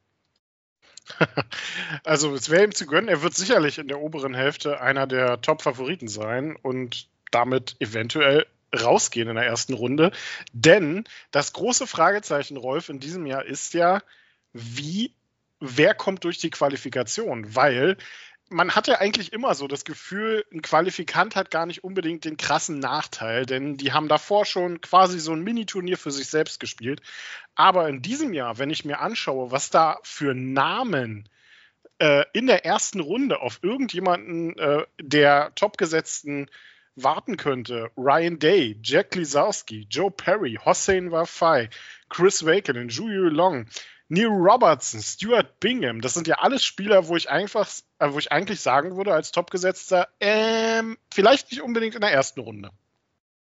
Also es wäre ihm zu gönnen, er wird sicherlich in der oberen Hälfte einer der Top-Favoriten sein und damit eventuell rausgehen in der ersten Runde. Denn das große Fragezeichen, Rolf, in diesem Jahr ist ja, wie, wer kommt durch die Qualifikation? Weil man hat ja eigentlich immer so das Gefühl, ein Qualifikant hat gar nicht unbedingt den krassen Nachteil, denn die haben davor schon quasi so ein Mini-Turnier für sich selbst gespielt. Aber in diesem Jahr, wenn ich mir anschaue, was da für Namen äh, in der ersten Runde auf irgendjemanden äh, der Topgesetzten warten könnte, Ryan Day, Jack Lisowski, Joe Perry, Hossein Wafai, Chris Wakelin, Juyu Long, Neil Robertson, Stuart Bingham, das sind ja alles Spieler, wo ich einfach, äh, wo ich eigentlich sagen würde, als Topgesetzter, ähm, vielleicht nicht unbedingt in der ersten Runde.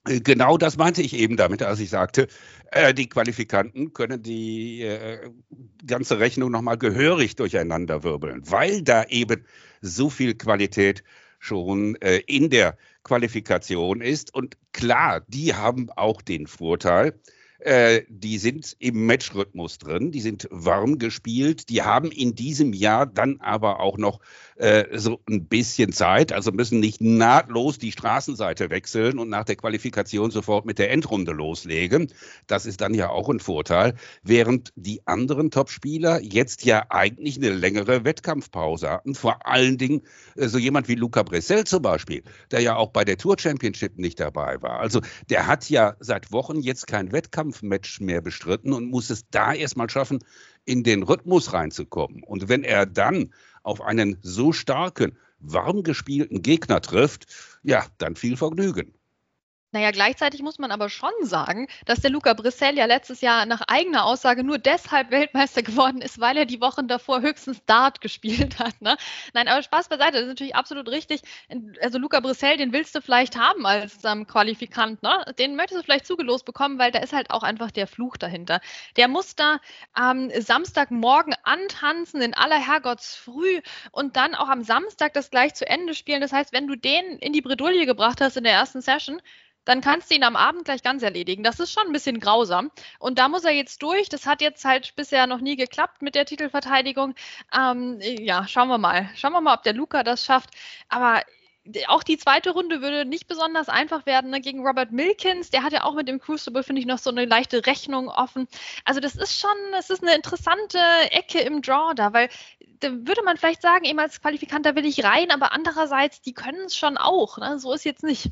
Genau das meinte ich eben damit, als ich sagte, äh, die Qualifikanten können die äh, ganze Rechnung nochmal gehörig durcheinanderwirbeln, weil da eben so viel Qualität schon äh, in der Qualifikation ist. Und klar, die haben auch den Vorteil, äh, die sind im Matchrhythmus drin, die sind warm gespielt, die haben in diesem Jahr dann aber auch noch äh, so ein bisschen Zeit, also müssen nicht nahtlos die Straßenseite wechseln und nach der Qualifikation sofort mit der Endrunde loslegen. Das ist dann ja auch ein Vorteil, während die anderen Topspieler jetzt ja eigentlich eine längere Wettkampfpause hatten. Vor allen Dingen äh, so jemand wie Luca Bressel zum Beispiel, der ja auch bei der Tour Championship nicht dabei war. Also der hat ja seit Wochen jetzt kein Wettkampfmatch mehr bestritten und muss es da erstmal schaffen, in den Rhythmus reinzukommen. Und wenn er dann auf einen so starken, warm gespielten Gegner trifft, ja, dann viel Vergnügen. Naja, gleichzeitig muss man aber schon sagen, dass der Luca Bressel ja letztes Jahr nach eigener Aussage nur deshalb Weltmeister geworden ist, weil er die Wochen davor höchstens Dart gespielt hat. Ne? Nein, aber Spaß beiseite, das ist natürlich absolut richtig. Also Luca Bressel, den willst du vielleicht haben als ähm, Qualifikant. Ne? Den möchtest du vielleicht zugelost bekommen, weil da ist halt auch einfach der Fluch dahinter. Der muss da am ähm, Samstagmorgen antanzen, in aller Herrgottsfrüh und dann auch am Samstag das gleich zu Ende spielen. Das heißt, wenn du den in die Bredouille gebracht hast in der ersten Session, dann kannst du ihn am Abend gleich ganz erledigen. Das ist schon ein bisschen grausam. Und da muss er jetzt durch. Das hat jetzt halt bisher noch nie geklappt mit der Titelverteidigung. Ähm, ja, schauen wir mal. Schauen wir mal, ob der Luca das schafft. Aber auch die zweite Runde würde nicht besonders einfach werden, ne? Gegen Robert Milkins. Der hat ja auch mit dem Crucible, finde ich, noch so eine leichte Rechnung offen. Also das ist schon, es ist eine interessante Ecke im Draw da, weil da würde man vielleicht sagen, eben als Qualifikant, da will ich rein, aber andererseits, die können es schon auch. Ne? So ist jetzt nicht.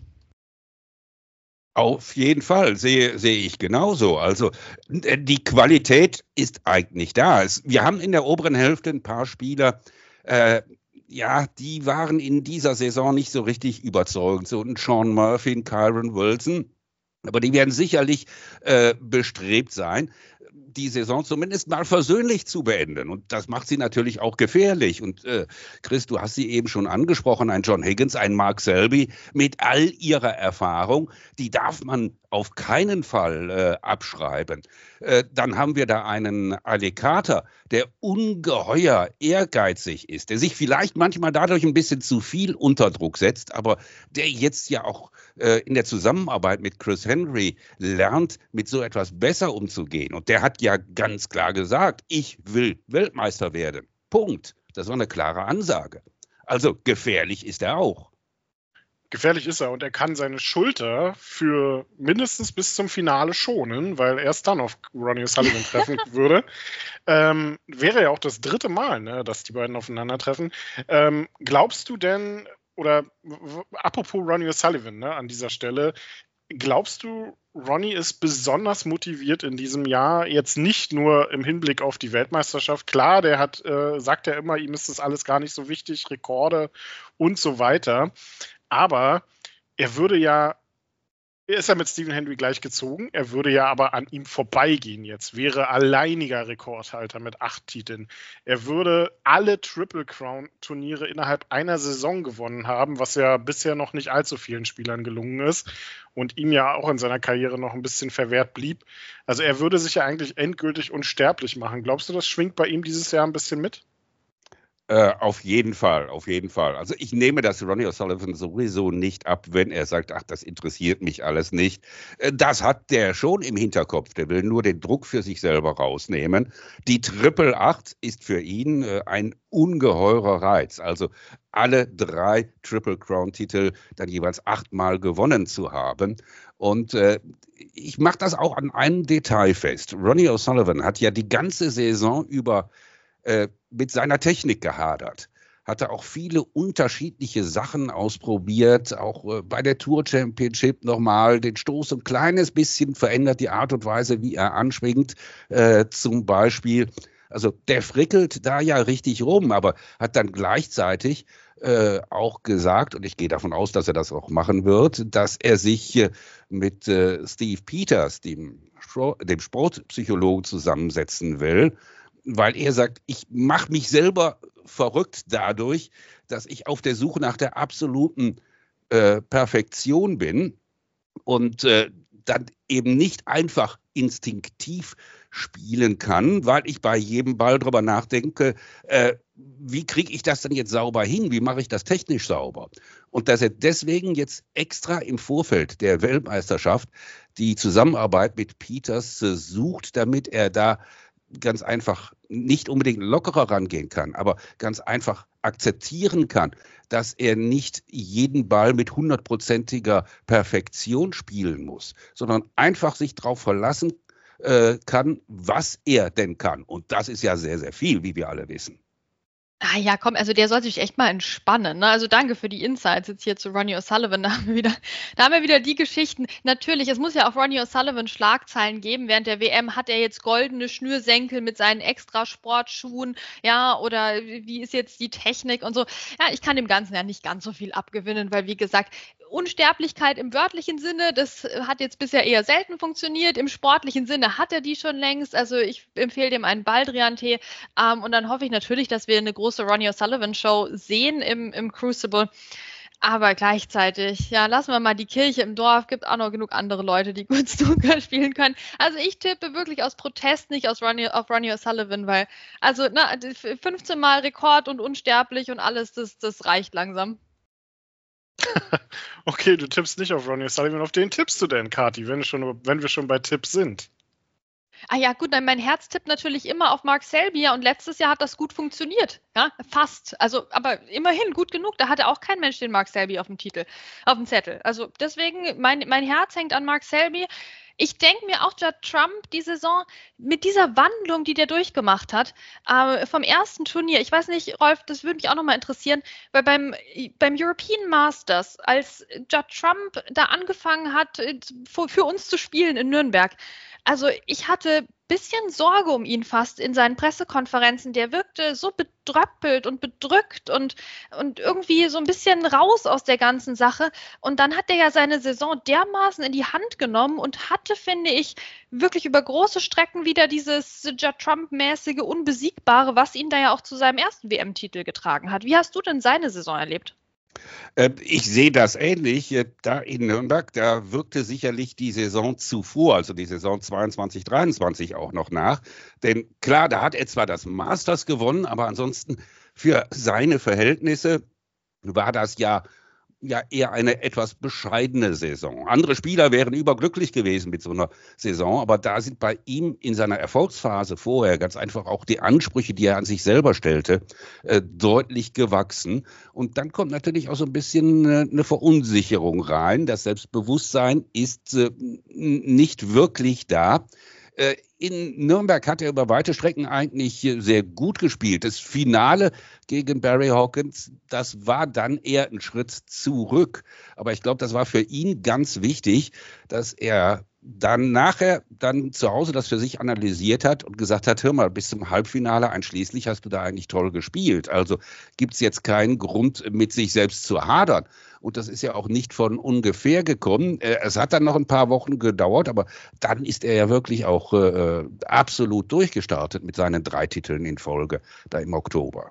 Auf jeden Fall, sehe, sehe ich genauso. Also die Qualität ist eigentlich da. Es, wir haben in der oberen Hälfte ein paar Spieler, äh, ja, die waren in dieser Saison nicht so richtig überzeugend. So ein Sean Murphy, ein Kyron Wilson. Aber die werden sicherlich äh, bestrebt sein, die Saison zumindest mal versöhnlich zu beenden. Und das macht sie natürlich auch gefährlich. Und äh, Chris, du hast sie eben schon angesprochen, ein John Higgins, ein Mark Selby mit all ihrer Erfahrung, die darf man auf keinen Fall äh, abschreiben. Äh, dann haben wir da einen Ali Carter, der ungeheuer ehrgeizig ist, der sich vielleicht manchmal dadurch ein bisschen zu viel unter Druck setzt, aber der jetzt ja auch äh, in der Zusammenarbeit mit Chris Henry lernt, mit so etwas besser umzugehen. Und der hat ja ganz klar gesagt, ich will Weltmeister werden. Punkt. Das war eine klare Ansage. Also gefährlich ist er auch. Gefährlich ist er und er kann seine Schulter für mindestens bis zum Finale schonen, weil er es dann auf Ronnie O'Sullivan treffen würde. Ähm, wäre ja auch das dritte Mal, ne, dass die beiden aufeinandertreffen. Ähm, glaubst du denn, oder w- apropos Ronnie O'Sullivan, ne, an dieser Stelle, glaubst du, Ronnie ist besonders motiviert in diesem Jahr, jetzt nicht nur im Hinblick auf die Weltmeisterschaft? Klar, der hat, äh, sagt ja immer, ihm ist das alles gar nicht so wichtig, Rekorde und so weiter. Aber er würde ja, er ist ja mit Stephen Hendry gleich gezogen, er würde ja aber an ihm vorbeigehen jetzt, wäre alleiniger Rekordhalter mit acht Titeln. Er würde alle Triple Crown Turniere innerhalb einer Saison gewonnen haben, was ja bisher noch nicht allzu vielen Spielern gelungen ist und ihm ja auch in seiner Karriere noch ein bisschen verwehrt blieb. Also er würde sich ja eigentlich endgültig unsterblich machen. Glaubst du, das schwingt bei ihm dieses Jahr ein bisschen mit? Äh, auf jeden Fall, auf jeden Fall. Also ich nehme das Ronnie O'Sullivan sowieso nicht ab, wenn er sagt, ach, das interessiert mich alles nicht. Äh, das hat der schon im Hinterkopf. Der will nur den Druck für sich selber rausnehmen. Die Triple Acht ist für ihn äh, ein ungeheurer Reiz. Also alle drei Triple Crown Titel dann jeweils achtmal gewonnen zu haben. Und äh, ich mache das auch an einem Detail fest. Ronnie O'Sullivan hat ja die ganze Saison über Äh, mit seiner Technik gehadert. Hatte auch viele unterschiedliche Sachen ausprobiert, auch äh, bei der Tour Championship nochmal den Stoß ein kleines bisschen verändert, die Art und Weise, wie er anschwingt, äh, zum Beispiel. Also der frickelt da ja richtig rum, aber hat dann gleichzeitig äh, auch gesagt, und ich gehe davon aus, dass er das auch machen wird, dass er sich äh, mit äh, Steve Peters, dem, dem Sportpsychologen, zusammensetzen will, weil er sagt, ich mache mich selber verrückt dadurch, dass ich auf der Suche nach der absoluten äh, Perfektion bin. und äh, dann eben nicht einfach instinktiv spielen kann, weil ich bei jedem Ball drüber nachdenke, äh, wie kriege ich das denn jetzt sauber hin? Wie mache ich das technisch sauber? Und dass er deswegen jetzt extra im Vorfeld der Weltmeisterschaft die Zusammenarbeit mit Pieters äh, sucht, damit er da ganz einfach nicht unbedingt lockerer rangehen kann, aber ganz einfach akzeptieren kann, dass er nicht jeden Ball mit hundertprozentiger Perfektion spielen muss, sondern einfach sich darauf verlassen äh, kann, was er denn kann. Und das ist ja sehr, sehr viel, wie wir alle wissen. Ah ja, komm, also der soll sich echt mal entspannen. Ne? Also danke für die Insights jetzt hier zu Ronnie O'Sullivan. Da haben wir wieder, da haben wir wieder die Geschichten. Natürlich, es muss ja auf Ronnie O'Sullivan Schlagzeilen geben. Während der W M hat er jetzt goldene Schnürsenkel mit seinen Extra-Sportschuhen. Ja, oder wie ist jetzt die Technik und so. Ja, ich kann dem Ganzen ja nicht ganz so viel abgewinnen, weil wie gesagt, Unsterblichkeit im wörtlichen Sinne, das hat jetzt bisher eher selten funktioniert. Im sportlichen Sinne hat er die schon längst. Also ich empfehle dem einen Baldrian-Tee. Ähm, und dann hoffe ich natürlich, dass wir eine große Ronnie O'Sullivan-Show sehen im, im Crucible. Aber gleichzeitig, ja, lassen wir mal die Kirche im Dorf. Gibt auch noch genug andere Leute, die gut Snooker spielen können. Also ich tippe wirklich aus Protest nicht aus Ronnie, auf Ronnie O'Sullivan, weil, also na, fünfzehn Mal Rekord und unsterblich und alles, das, das reicht langsam. Okay, du tippst nicht auf Ronnie O'Sullivan. Auf den tippst du denn, Kathi, wenn, schon, wenn wir schon bei Tipps sind? Ah ja, gut, mein Herz tippt natürlich immer auf Mark Selby und letztes Jahr hat das gut funktioniert. Ja, fast. Also, aber immerhin gut genug. Da hatte auch kein Mensch den Mark Selby auf dem Titel, auf dem Zettel. Also deswegen, mein, mein Herz hängt an Mark Selby. Ich denke mir auch, Judd Trump, die Saison mit dieser Wandlung, die der durchgemacht hat, äh, vom ersten Turnier, ich weiß nicht, Rolf, das würde mich auch nochmal interessieren, weil beim, beim European Masters, als Judd Trump da angefangen hat, für, für uns zu spielen in Nürnberg, also ich hatte ein bisschen Sorge um ihn fast in seinen Pressekonferenzen. Der wirkte so bedröppelt und bedrückt und, und irgendwie so ein bisschen raus aus der ganzen Sache. Und dann hat er ja seine Saison dermaßen in die Hand genommen und hatte, finde ich, wirklich über große Strecken wieder dieses Judd Trump-mäßige Unbesiegbare, was ihn da ja auch zu seinem ersten W M-Titel getragen hat. Wie hast du denn seine Saison erlebt? Ich sehe das ähnlich. Da in Nürnberg, da wirkte sicherlich die Saison zuvor, also die Saison zweiundzwanzig dreiundzwanzig auch noch nach. Denn klar, da hat er zwar das Masters gewonnen, aber ansonsten für seine Verhältnisse war das ja ja eher eine etwas bescheidene Saison. Andere Spieler wären überglücklich gewesen mit so einer Saison, aber da sind bei ihm in seiner Erfolgsphase vorher ganz einfach auch die Ansprüche, die er an sich selber stellte, äh, deutlich gewachsen. Und dann kommt natürlich auch so ein bisschen äh, eine Verunsicherung rein. Das Selbstbewusstsein ist äh, nicht wirklich da. Äh, In Nürnberg hat er über weite Strecken eigentlich sehr gut gespielt. Das Finale gegen Barry Hawkins, das war dann eher ein Schritt zurück. Aber ich glaube, das war für ihn ganz wichtig, dass er dann nachher dann zu Hause das für sich analysiert hat und gesagt hat, hör mal, bis zum Halbfinale einschließlich hast du da eigentlich toll gespielt. Also gibt es jetzt keinen Grund, mit sich selbst zu hadern. Und das ist ja auch nicht von ungefähr gekommen. Es hat dann noch ein paar Wochen gedauert, aber dann ist er ja wirklich auch äh, absolut durchgestartet mit seinen drei Titeln in Folge da im Oktober.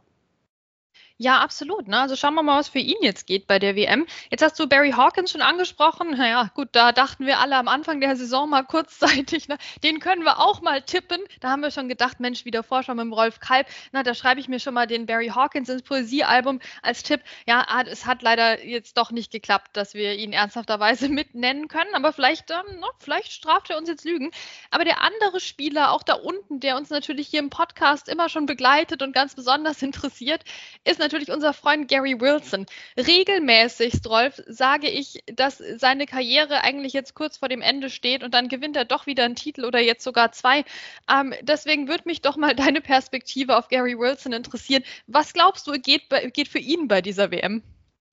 Ja, absolut. Ne? Also schauen wir mal, was für ihn jetzt geht bei der W M. Jetzt hast du Barry Hawkins schon angesprochen. Naja, gut, da dachten wir alle am Anfang der Saison mal kurzzeitig, ne? Den können wir auch mal tippen. Da haben wir schon gedacht, Mensch, wie der Vorschau mit dem Rolf Kalb. Na, da schreibe ich mir schon mal den Barry Hawkins ins Poesiealbum als Tipp. Ja, es hat leider jetzt doch nicht geklappt, dass wir ihn ernsthafterweise mitnennen können. Aber vielleicht, ähm, no, vielleicht straft er uns jetzt Lügen. Aber der andere Spieler, auch da unten, der uns natürlich hier im Podcast immer schon begleitet und ganz besonders interessiert, ist natürlich natürlich unser Freund Gary Wilson. Regelmäßig, Rolf, sage ich, dass seine Karriere eigentlich jetzt kurz vor dem Ende steht und dann gewinnt er doch wieder einen Titel oder jetzt sogar zwei. Ähm, deswegen würde mich doch mal deine Perspektive auf Gary Wilson interessieren. Was glaubst du, geht, geht für ihn bei dieser W M?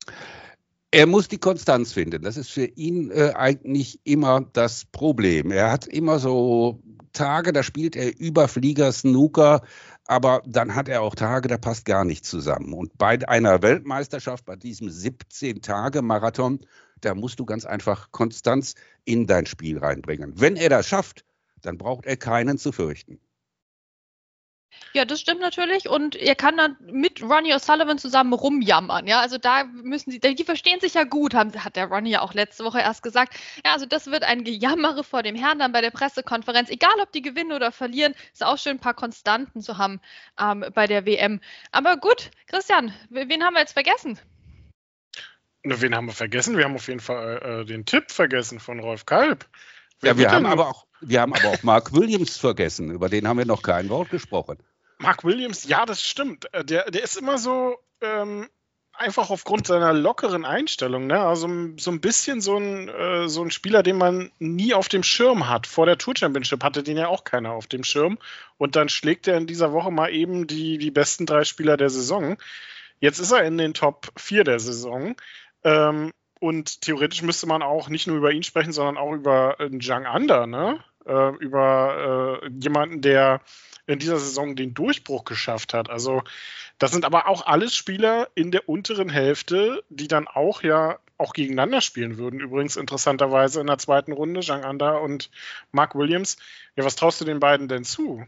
Er muss die Konstanz finden. Das ist für ihn äh, eigentlich immer das Problem. Er hat immer so Tage, da spielt er Überflieger Snooker, aber dann hat er auch Tage, da passt gar nichts zusammen. Und bei einer Weltmeisterschaft, bei diesem siebzehn-Tage-Marathon, da musst du ganz einfach Konstanz in dein Spiel reinbringen. Wenn er das schafft, dann braucht er keinen zu fürchten. Ja, das stimmt natürlich. Und er kann dann mit Ronnie O'Sullivan zusammen rumjammern. Ja, also da müssen sie, die verstehen sich ja gut, haben, hat der Ronnie ja auch letzte Woche erst gesagt. Ja, also das wird ein Gejammere vor dem Herrn dann bei der Pressekonferenz. Egal, ob die gewinnen oder verlieren, ist auch schön, ein paar Konstanten zu haben ähm, bei der W M. Aber gut, Christian, wen haben wir jetzt vergessen? Wen haben wir vergessen? Wir haben auf jeden Fall äh, den Tipp vergessen von Rolf Kalb. Wer ja, wir haben, aber auch, wir haben aber auch Mark Williams vergessen. Über den haben wir noch kein Wort gesprochen. Mark Williams, ja, das stimmt. Der, der ist immer so ähm, einfach aufgrund seiner lockeren Einstellung, ne? Also so ein bisschen so ein, äh, so ein Spieler, den man nie auf dem Schirm hat. Vor der Tour Championship hatte den ja auch keiner auf dem Schirm. Und dann schlägt er in dieser Woche mal eben die, die besten drei Spieler der Saison. Jetzt ist er in den Top vier der Saison. Ähm, und theoretisch müsste man auch nicht nur über ihn sprechen, sondern auch über einen Zhang Anda, ne? Äh, über äh, jemanden, der in dieser Saison den Durchbruch geschafft hat. Also das sind aber auch alles Spieler in der unteren Hälfte, die dann auch ja auch gegeneinander spielen würden. Übrigens interessanterweise in der zweiten Runde, Zhang Anda und Mark Williams. Ja, was traust du den beiden denn zu?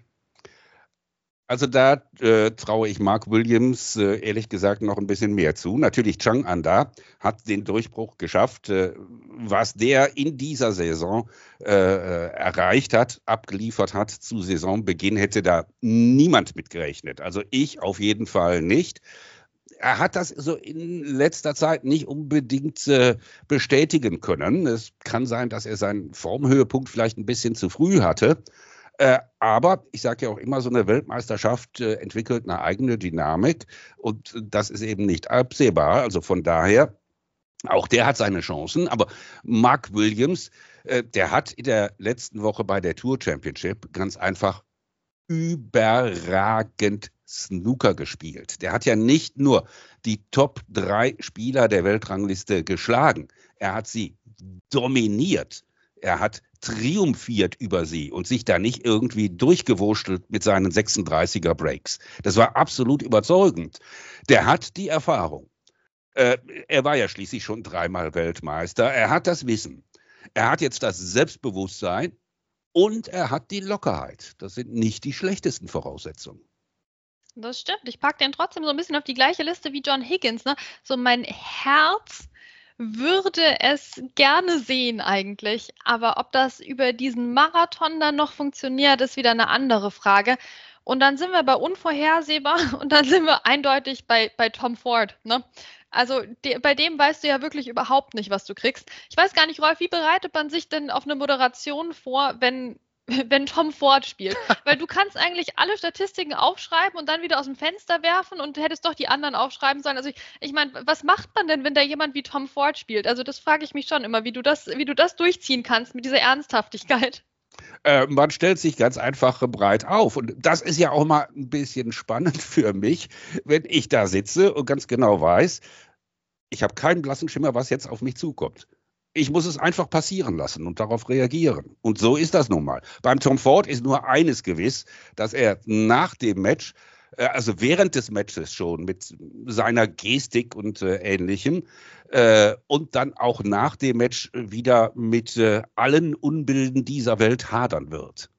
Also da äh, traue ich Mark Williams äh, ehrlich gesagt noch ein bisschen mehr zu. Natürlich Zhang Anda hat den Durchbruch geschafft. Äh, was der in dieser Saison äh, erreicht hat, abgeliefert hat zu Saisonbeginn, hätte da niemand mit gerechnet. Also ich auf jeden Fall nicht. Er hat das so in letzter Zeit nicht unbedingt äh, bestätigen können. Es kann sein, dass er seinen Formhöhepunkt vielleicht ein bisschen zu früh hatte. Äh, aber ich sage ja auch immer, so eine Weltmeisterschaft äh, entwickelt eine eigene Dynamik und das ist eben nicht absehbar. Also von daher, auch der hat seine Chancen. Aber Mark Williams, äh, der hat in der letzten Woche bei der Tour Championship ganz einfach überragend Snooker gespielt. Der hat ja nicht nur die Top drei Spieler der Weltrangliste geschlagen, er hat sie dominiert. Er hat triumphiert über sie und sich da nicht irgendwie durchgewurschtelt mit seinen sechsunddreißiger Breaks. Das war absolut überzeugend. Der hat die Erfahrung. Äh, er war ja schließlich schon dreimal Weltmeister. Er hat das Wissen. Er hat jetzt das Selbstbewusstsein und er hat die Lockerheit. Das sind nicht die schlechtesten Voraussetzungen. Das stimmt. Ich packe den trotzdem so ein bisschen auf die gleiche Liste wie John Higgins. Ne? So mein Herz würde es gerne sehen eigentlich, aber ob das über diesen Marathon dann noch funktioniert, ist wieder eine andere Frage. Und dann sind wir bei unvorhersehbar und dann sind wir eindeutig bei, bei Tom Ford. Ne? Also de, bei dem weißt du ja wirklich überhaupt nicht, was du kriegst. Ich weiß gar nicht, Rolf, wie bereitet man sich denn auf eine Moderation vor, wenn wenn Tom Ford spielt. Weil du kannst eigentlich alle Statistiken aufschreiben und dann wieder aus dem Fenster werfen und hättest doch die anderen aufschreiben sollen. Also ich, ich meine, was macht man denn, wenn da jemand wie Tom Ford spielt? Also das frage ich mich schon immer, wie du das, wie du das durchziehen kannst mit dieser Ernsthaftigkeit. Äh, man stellt sich ganz einfach breit auf. Und das ist ja auch mal ein bisschen spannend für mich, wenn ich da sitze und ganz genau weiß, ich habe keinen blassen Schimmer, was jetzt auf mich zukommt. Ich muss es einfach passieren lassen und darauf reagieren. Und so ist das nun mal. Beim Tom Ford ist nur eines gewiss, dass er nach dem Match, äh, also während des Matches schon mit seiner Gestik und äh, Ähnlichem äh, und dann auch nach dem Match wieder mit äh, allen Unbilden dieser Welt hadern wird.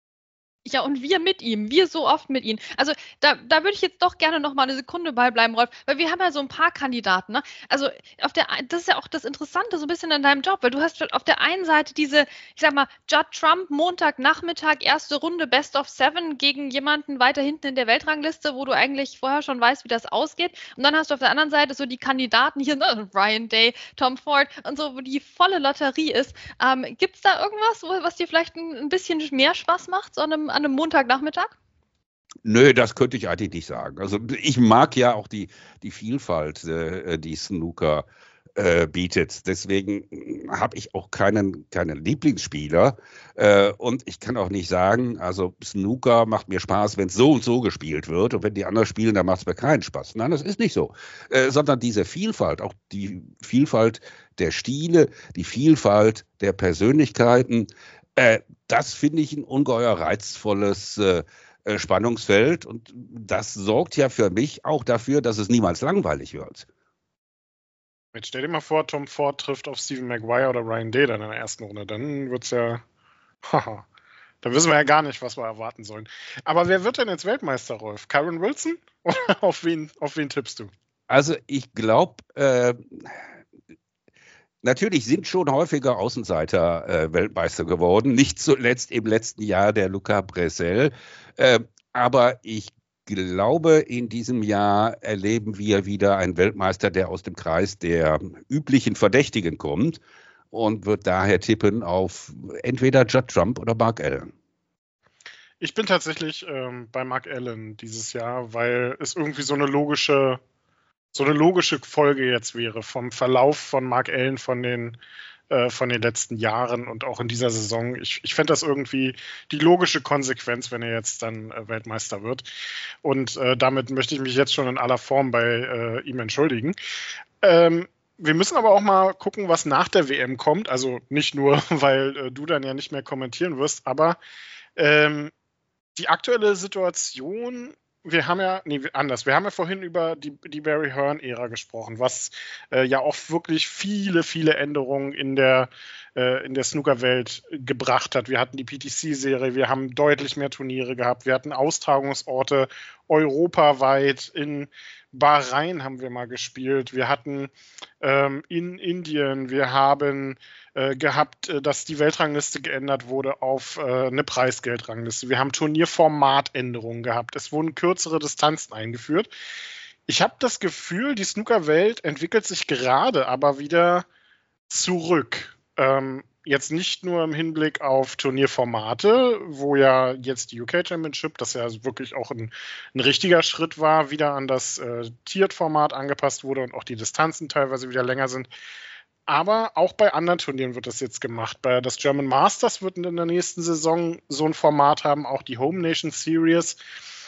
Ja, und wir mit ihm, wir so oft mit ihm. Also da, da würde ich jetzt doch gerne noch mal eine Sekunde bei bleiben, Rolf, weil wir haben ja so ein paar Kandidaten. Ne? Also auf der, das ist ja auch das Interessante so ein bisschen an deinem Job, weil du hast auf der einen Seite diese, ich sag mal, Judd Trump, Montagnachmittag, erste Runde, Best of Seven gegen jemanden weiter hinten in der Weltrangliste, wo du eigentlich vorher schon weißt, wie das ausgeht. Und dann hast du auf der anderen Seite so die Kandidaten hier, ne? Ryan Day, Tom Ford und so, wo die volle Lotterie ist. Ähm, Gibt es da irgendwas, was dir vielleicht ein, ein bisschen mehr Spaß macht, so an einem an einem Montagnachmittag? Nö, das könnte ich eigentlich nicht sagen. Also ich mag ja auch die, die Vielfalt, äh, die Snooker äh, bietet. Deswegen habe ich auch keinen, keinen Lieblingsspieler. Äh, und ich kann auch nicht sagen, also Snooker macht mir Spaß, wenn es so und so gespielt wird. Und wenn die anderen spielen, dann macht es mir keinen Spaß. Nein, das ist nicht so. Äh, sondern diese Vielfalt, auch die Vielfalt der Stile, die Vielfalt der Persönlichkeiten, Äh, das finde ich ein ungeheuer reizvolles äh, Spannungsfeld und das sorgt ja für mich auch dafür, dass es niemals langweilig wird. Jetzt stell dir mal vor, Tom Ford trifft auf Stephen Maguire oder Ryan Day dann in der ersten Runde, dann wird es ja, haha, Da wissen wir ja gar nicht, was wir erwarten sollen. Aber wer wird denn jetzt Weltmeister, Rolf? Kyron Wilson? Oder auf wen, auf wen tippst du? Also ich glaube, äh, natürlich sind schon häufiger Außenseiter äh, Weltmeister geworden, nicht zuletzt im letzten Jahr der Luca Brecel. Äh, aber ich glaube, in diesem Jahr erleben wir wieder einen Weltmeister, der aus dem Kreis der üblichen Verdächtigen kommt und wird daher tippen auf entweder Judd Trump oder Mark Allen. Ich bin tatsächlich ähm, bei Mark Allen dieses Jahr, weil es irgendwie so eine logische, so eine logische Folge jetzt wäre vom Verlauf von Mark Allen von den, äh, von den letzten Jahren und auch in dieser Saison. Ich, ich fände das irgendwie die logische Konsequenz, wenn er jetzt dann äh, Weltmeister wird. Und äh, damit möchte ich mich jetzt schon in aller Form bei äh, ihm entschuldigen. Ähm, Wir müssen aber auch mal gucken, was nach der W M kommt. Also nicht nur, weil äh, du dann ja nicht mehr kommentieren wirst, aber ähm, die aktuelle Situation, wir haben ja, nee, anders, wir haben ja vorhin über die, die Barry Hearn-Ära gesprochen, was äh, ja auch wirklich viele, viele Änderungen in der, äh, in der Snookerwelt gebracht hat. Wir hatten die P T C-Serie, wir haben deutlich mehr Turniere gehabt, wir hatten Austragungsorte europaweit, in Bahrain haben wir mal gespielt, wir hatten ähm, in Indien, wir haben äh, gehabt, äh, dass die Weltrangliste geändert wurde auf äh, eine Preisgeldrangliste. Wir haben Turnierformatänderungen gehabt, es wurden kürzere Distanzen eingeführt. Ich habe das Gefühl, die Snookerwelt entwickelt sich gerade aber wieder zurück. Ähm, Jetzt nicht nur im Hinblick auf Turnierformate, wo ja jetzt die U K Championship, das ja wirklich auch ein, ein richtiger Schritt war, wieder an das äh, Tiered-Format angepasst wurde und auch die Distanzen teilweise wieder länger sind. Aber auch bei anderen Turnieren wird das jetzt gemacht. Bei das German Masters wird in der nächsten Saison so ein Format haben, auch die Home Nation Series.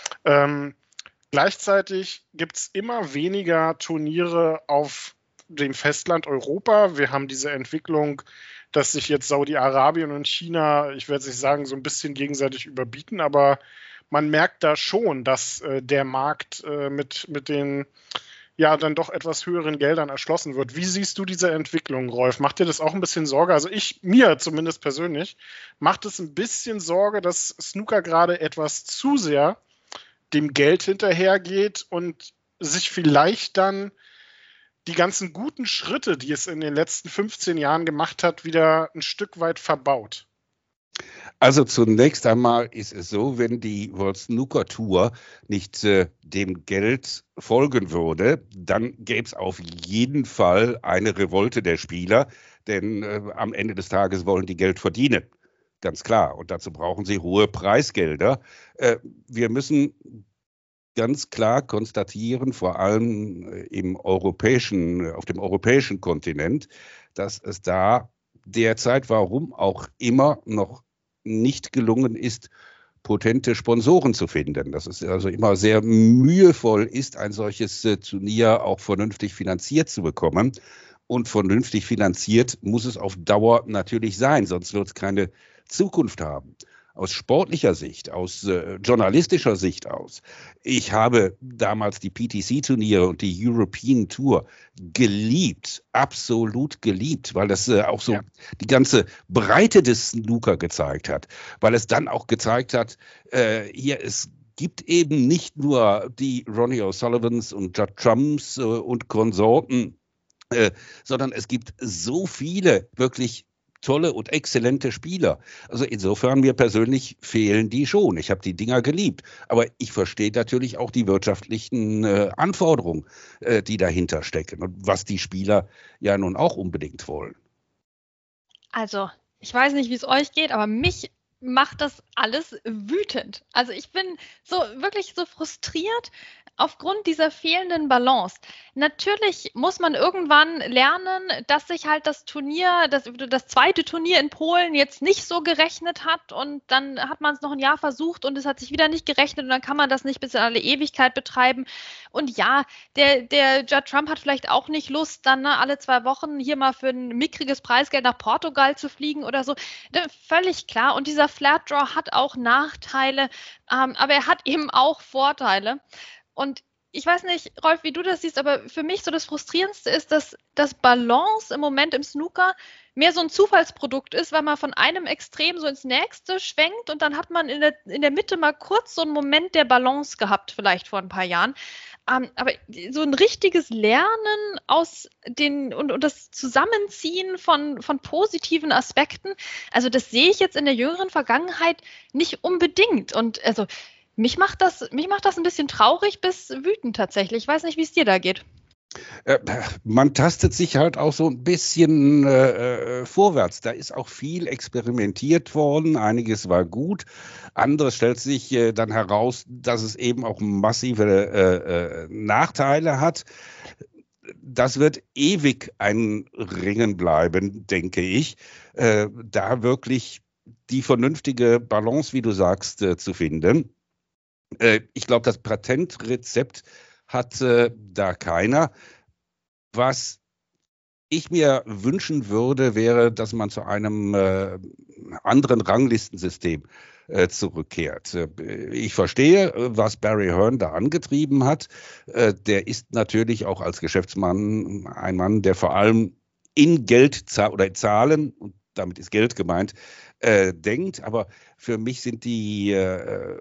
Ähm, gleichzeitig gibt es immer weniger Turniere auf dem Festland Europa. Wir haben diese Entwicklung, dass sich jetzt Saudi-Arabien und China, ich werde es nicht sagen, so ein bisschen gegenseitig überbieten, aber man merkt da schon, dass äh, der Markt äh, mit, mit den ja dann doch etwas höheren Geldern erschlossen wird. Wie siehst du diese Entwicklung, Rolf? Macht dir das auch ein bisschen Sorge? Also ich, mir zumindest persönlich, macht es ein bisschen Sorge, dass Snooker gerade etwas zu sehr dem Geld hinterhergeht und sich vielleicht dann die ganzen guten Schritte, die es in den letzten fünfzehn Jahren gemacht hat, wieder ein Stück weit verbaut. Also zunächst einmal ist es so, wenn die World Snooker Tour nicht äh, dem Geld folgen würde, dann gäbe es auf jeden Fall eine Revolte der Spieler, denn äh, am Ende des Tages wollen die Geld verdienen. Ganz klar. Und dazu brauchen sie hohe Preisgelder. Äh, wir müssen ganz klar konstatieren, vor allem im europäischen, auf dem europäischen Kontinent, dass es da derzeit, warum auch immer, noch nicht gelungen ist, potente Sponsoren zu finden. Dass es also immer sehr mühevoll ist, ein solches äh, Turnier auch vernünftig finanziert zu bekommen. Und vernünftig finanziert muss es auf Dauer natürlich sein, sonst wird es keine Zukunft haben. Aus sportlicher Sicht, aus äh, journalistischer Sicht aus. Ich habe damals die P T C-Turniere und die European Tour geliebt, absolut geliebt, weil das äh, auch so ja. die ganze Breite des Snooker gezeigt hat, weil es dann auch gezeigt hat, äh, hier es gibt eben nicht nur die Ronnie O'Sullivans und Judd Trumps äh, und Konsorten, äh, sondern es gibt so viele wirklich tolle und exzellente Spieler. Also insofern, mir persönlich fehlen die schon. Ich habe die Dinger geliebt. Aber ich verstehe natürlich auch die wirtschaftlichen äh, Anforderungen, äh, die dahinter stecken und was die Spieler ja nun auch unbedingt wollen. Also, ich weiß nicht, wie es euch geht, aber mich macht das alles wütend. Also ich bin so wirklich so frustriert aufgrund dieser fehlenden Balance. Natürlich muss man irgendwann lernen, dass sich halt das Turnier, das, das zweite Turnier in Polen jetzt nicht so gerechnet hat und dann hat man es noch ein Jahr versucht und es hat sich wieder nicht gerechnet und dann kann man das nicht bis in alle Ewigkeit betreiben. Und ja, der, der Judd Trump hat vielleicht auch nicht Lust, dann ne, alle zwei Wochen hier mal für ein mickriges Preisgeld nach Portugal zu fliegen oder so. Völlig klar. Und dieser Flat Draw hat auch Nachteile, ähm, aber er hat eben auch Vorteile. Und ich weiß nicht, Rolf, wie du das siehst, aber für mich so das Frustrierendste ist, dass das Balance im Moment im Snooker mehr so ein Zufallsprodukt ist, weil man von einem Extrem so ins nächste schwenkt und dann hat man in der, in der Mitte mal kurz so einen Moment der Balance gehabt, vielleicht vor ein paar Jahren. Ähm, aber so ein richtiges Lernen aus den und, und das Zusammenziehen von, von positiven Aspekten, also das sehe ich jetzt in der jüngeren Vergangenheit nicht unbedingt. Und also mich macht das, mich macht das ein bisschen traurig bis wütend tatsächlich. Ich weiß nicht, wie es dir da geht. Äh, man tastet sich halt auch so ein bisschen äh, vorwärts. Da ist auch viel experimentiert worden. Einiges war gut. Anderes stellt sich äh, dann heraus, dass es eben auch massive äh, äh, Nachteile hat. Das wird ewig ein Ringen bleiben, denke ich, äh, da wirklich die vernünftige Balance, wie du sagst, äh, zu finden. Äh, ich glaube, das Patentrezept hat äh, da keiner. Was ich mir wünschen würde, wäre, dass man zu einem äh, anderen Ranglistensystem äh, zurückkehrt. Äh, ich verstehe, was Barry Hearn da angetrieben hat. Äh, der ist natürlich auch als Geschäftsmann ein Mann, der vor allem in Geld oder in Zahlen, und damit ist Geld gemeint, äh, denkt. Aber für mich sind die äh,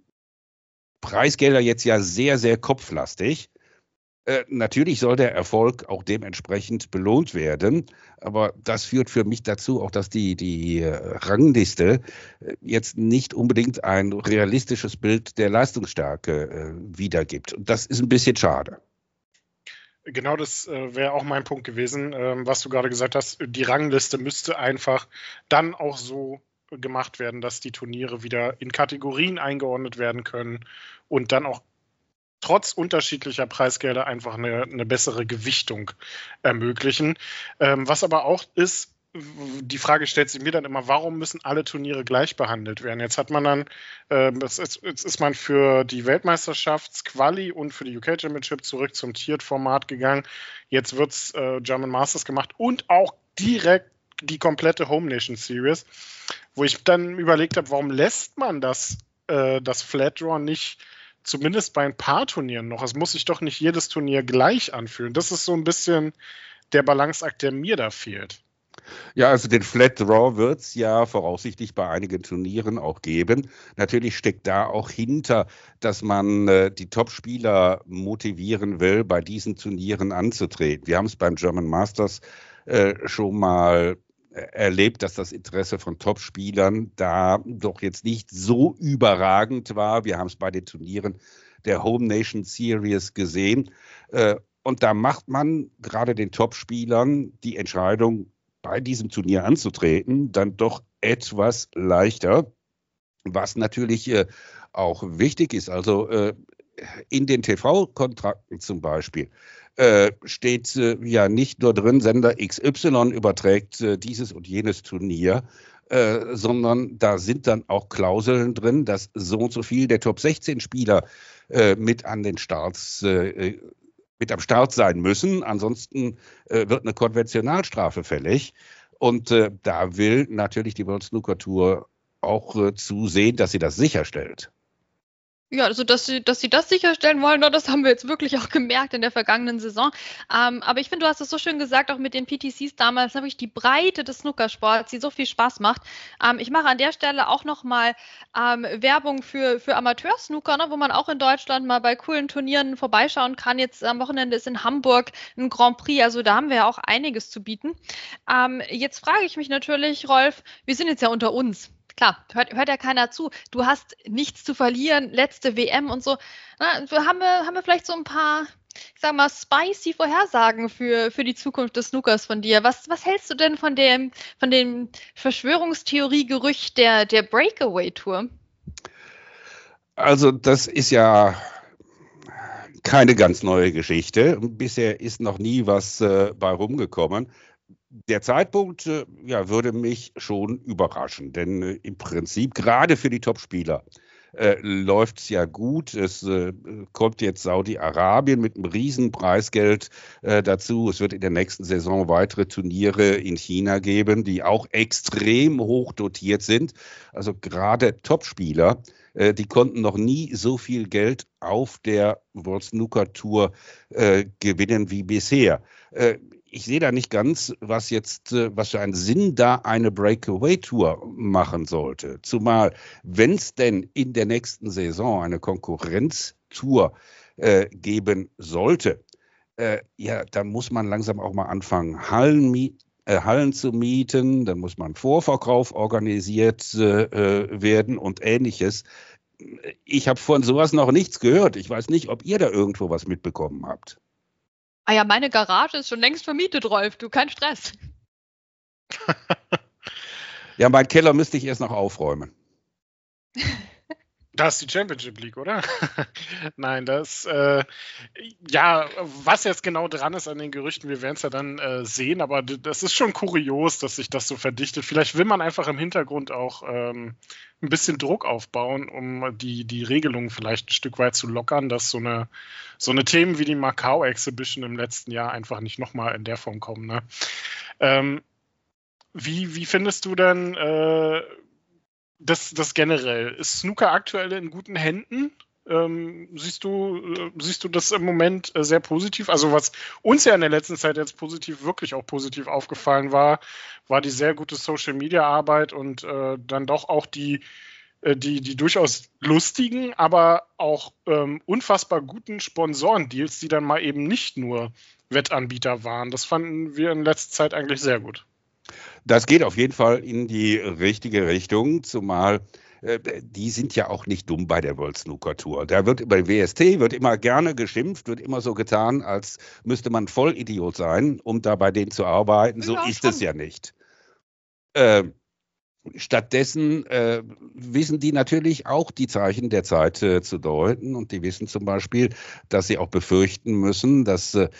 Preisgelder jetzt ja sehr, sehr kopflastig. Äh, natürlich soll der Erfolg auch dementsprechend belohnt werden, aber das führt für mich dazu auch, dass die, die äh, Rangliste äh, jetzt nicht unbedingt ein realistisches Bild der Leistungsstärke äh, wiedergibt. Und das ist ein bisschen schade. Genau, das äh, wäre auch mein Punkt gewesen, ähm, was du gerade gesagt hast. Die Rangliste müsste einfach dann auch so gemacht werden, dass die Turniere wieder in Kategorien eingeordnet werden können und dann auch trotz unterschiedlicher Preisgelder einfach eine, eine bessere Gewichtung ermöglichen. Ähm, was aber auch ist, die Frage stellt sich mir dann immer, warum müssen alle Turniere gleich behandelt werden? Jetzt hat man dann, äh, jetzt, ist, jetzt ist man für die Weltmeisterschaftsquali und für die U K Championship zurück zum Tiered-Format gegangen. Jetzt wird es äh, German Masters gemacht und auch direkt die komplette Home Nation Series, wo ich dann überlegt habe, warum lässt man das, äh, das Flat Draw nicht zumindest bei ein paar Turnieren noch? Es muss sich doch nicht jedes Turnier gleich anfühlen. Das ist so ein bisschen der Balanceakt, der mir da fehlt. Ja, also den Flat Draw wird es ja voraussichtlich bei einigen Turnieren auch geben. Natürlich steckt da auch hinter, dass man äh, die Top-Spieler motivieren will, bei diesen Turnieren anzutreten. Wir haben es beim German Masters äh, schon mal erlebt, dass das Interesse von Top-Spielern da doch jetzt nicht so überragend war. Wir haben es bei den Turnieren der Home Nation Series gesehen. Äh, und da macht man gerade den Top-Spielern die Entscheidung, bei diesem Turnier anzutreten, dann doch etwas leichter, was natürlich äh, auch wichtig ist. Also äh, in den T V-Kontrakten zum Beispiel äh, steht äh, ja nicht nur drin, Sender X Y überträgt äh, dieses und jenes Turnier, äh, sondern da sind dann auch Klauseln drin, dass so und so viel der Top sechzehn Spieler äh, mit an den Starts äh, mit am Start sein müssen. Ansonsten äh, wird eine Konventionalstrafe fällig. Und äh, da will natürlich die World Snooker Tour auch äh, zusehen, dass sie das sicherstellt. Ja, also dass sie, dass sie das sicherstellen wollen, das haben wir jetzt wirklich auch gemerkt in der vergangenen Saison. Ähm, aber ich finde, du hast es so schön gesagt, auch mit den P T Cs damals, habe ich die Breite des Snookersports, die so viel Spaß macht. Ähm, ich mache an der Stelle auch nochmal ähm, Werbung für, für Amateur-Snooker, ne, wo man auch in Deutschland mal bei coolen Turnieren vorbeischauen kann. Jetzt am Wochenende ist in Hamburg ein Grand Prix, also da haben wir ja auch einiges zu bieten. Ähm, jetzt frage ich mich natürlich, Rolf, wir sind jetzt ja unter uns. Klar, hört, hört ja keiner zu. Du hast nichts zu verlieren, letzte W M und so. Na, haben wir, haben wir vielleicht so ein paar, ich sag mal, spicy Vorhersagen für, für die Zukunft des Snookers von dir? Was, was hältst du denn von dem, von dem Verschwörungstheorie-Gerücht der, der Breakaway-Tour? Also das ist ja keine ganz neue Geschichte. Bisher ist noch nie was äh, bei rumgekommen. Der Zeitpunkt äh, ja, würde mich schon überraschen, denn äh, im Prinzip gerade für die Topspieler äh, läuft es ja gut. Es äh, kommt jetzt Saudi-Arabien mit einem riesen Preisgeld äh, dazu. Es wird in der nächsten Saison weitere Turniere in China geben, die auch extrem hoch dotiert sind. Also gerade Topspieler, äh, die konnten noch nie so viel Geld auf der World Snooker Tour äh, gewinnen wie bisher. Äh, Ich sehe da nicht ganz, was jetzt, was für einen Sinn da eine Breakaway-Tour machen sollte. Zumal, wenn es denn in der nächsten Saison eine Konkurrenztour äh, geben sollte, äh, ja, dann muss man langsam auch mal anfangen, Hallen, äh, Hallen zu mieten, dann muss man Vorverkauf organisiert äh, werden und Ähnliches. Ich habe von sowas noch nichts gehört. Ich weiß nicht, ob ihr da irgendwo was mitbekommen habt. Ah ja, meine Garage ist schon längst vermietet, Rolf. Du, kein Stress. Ja, mein Keller müsste ich erst noch aufräumen. Da ist die Championship League, oder? Nein, das, äh, ja, was jetzt genau dran ist an den Gerüchten, wir werden es ja dann äh, sehen, aber das ist schon kurios, dass sich das so verdichtet. Vielleicht will man einfach im Hintergrund auch ähm, ein bisschen Druck aufbauen, um die, die Regelungen vielleicht ein Stück weit zu lockern, dass so eine, so eine Themen wie die Macau Exhibition im letzten Jahr einfach nicht nochmal in der Form kommen. Ne? Ähm, wie, wie findest du denn äh, Das, das generell, ist Snooker aktuell in guten Händen? Ähm, siehst du, äh, siehst du das im Moment äh, sehr positiv? Also was uns ja in der letzten Zeit jetzt positiv, wirklich auch positiv aufgefallen war, war die sehr gute Social-Media-Arbeit und äh, dann doch auch die, äh, die, die durchaus lustigen, aber auch ähm, unfassbar guten Sponsorendeals, die dann mal eben nicht nur Wettanbieter waren. Das fanden wir in letzter Zeit eigentlich sehr gut. Das geht auf jeden Fall in die richtige Richtung, zumal äh, die sind ja auch nicht dumm bei der World Snooker Tour. Da wird bei W S T wird immer gerne geschimpft, wird immer so getan, als müsste man Vollidiot sein, um da bei denen zu arbeiten. So Ja, ist schon. es ja nicht. Äh, stattdessen äh, wissen die natürlich auch die Zeichen der Zeit äh, zu deuten und die wissen zum Beispiel, dass sie auch befürchten müssen, dass äh,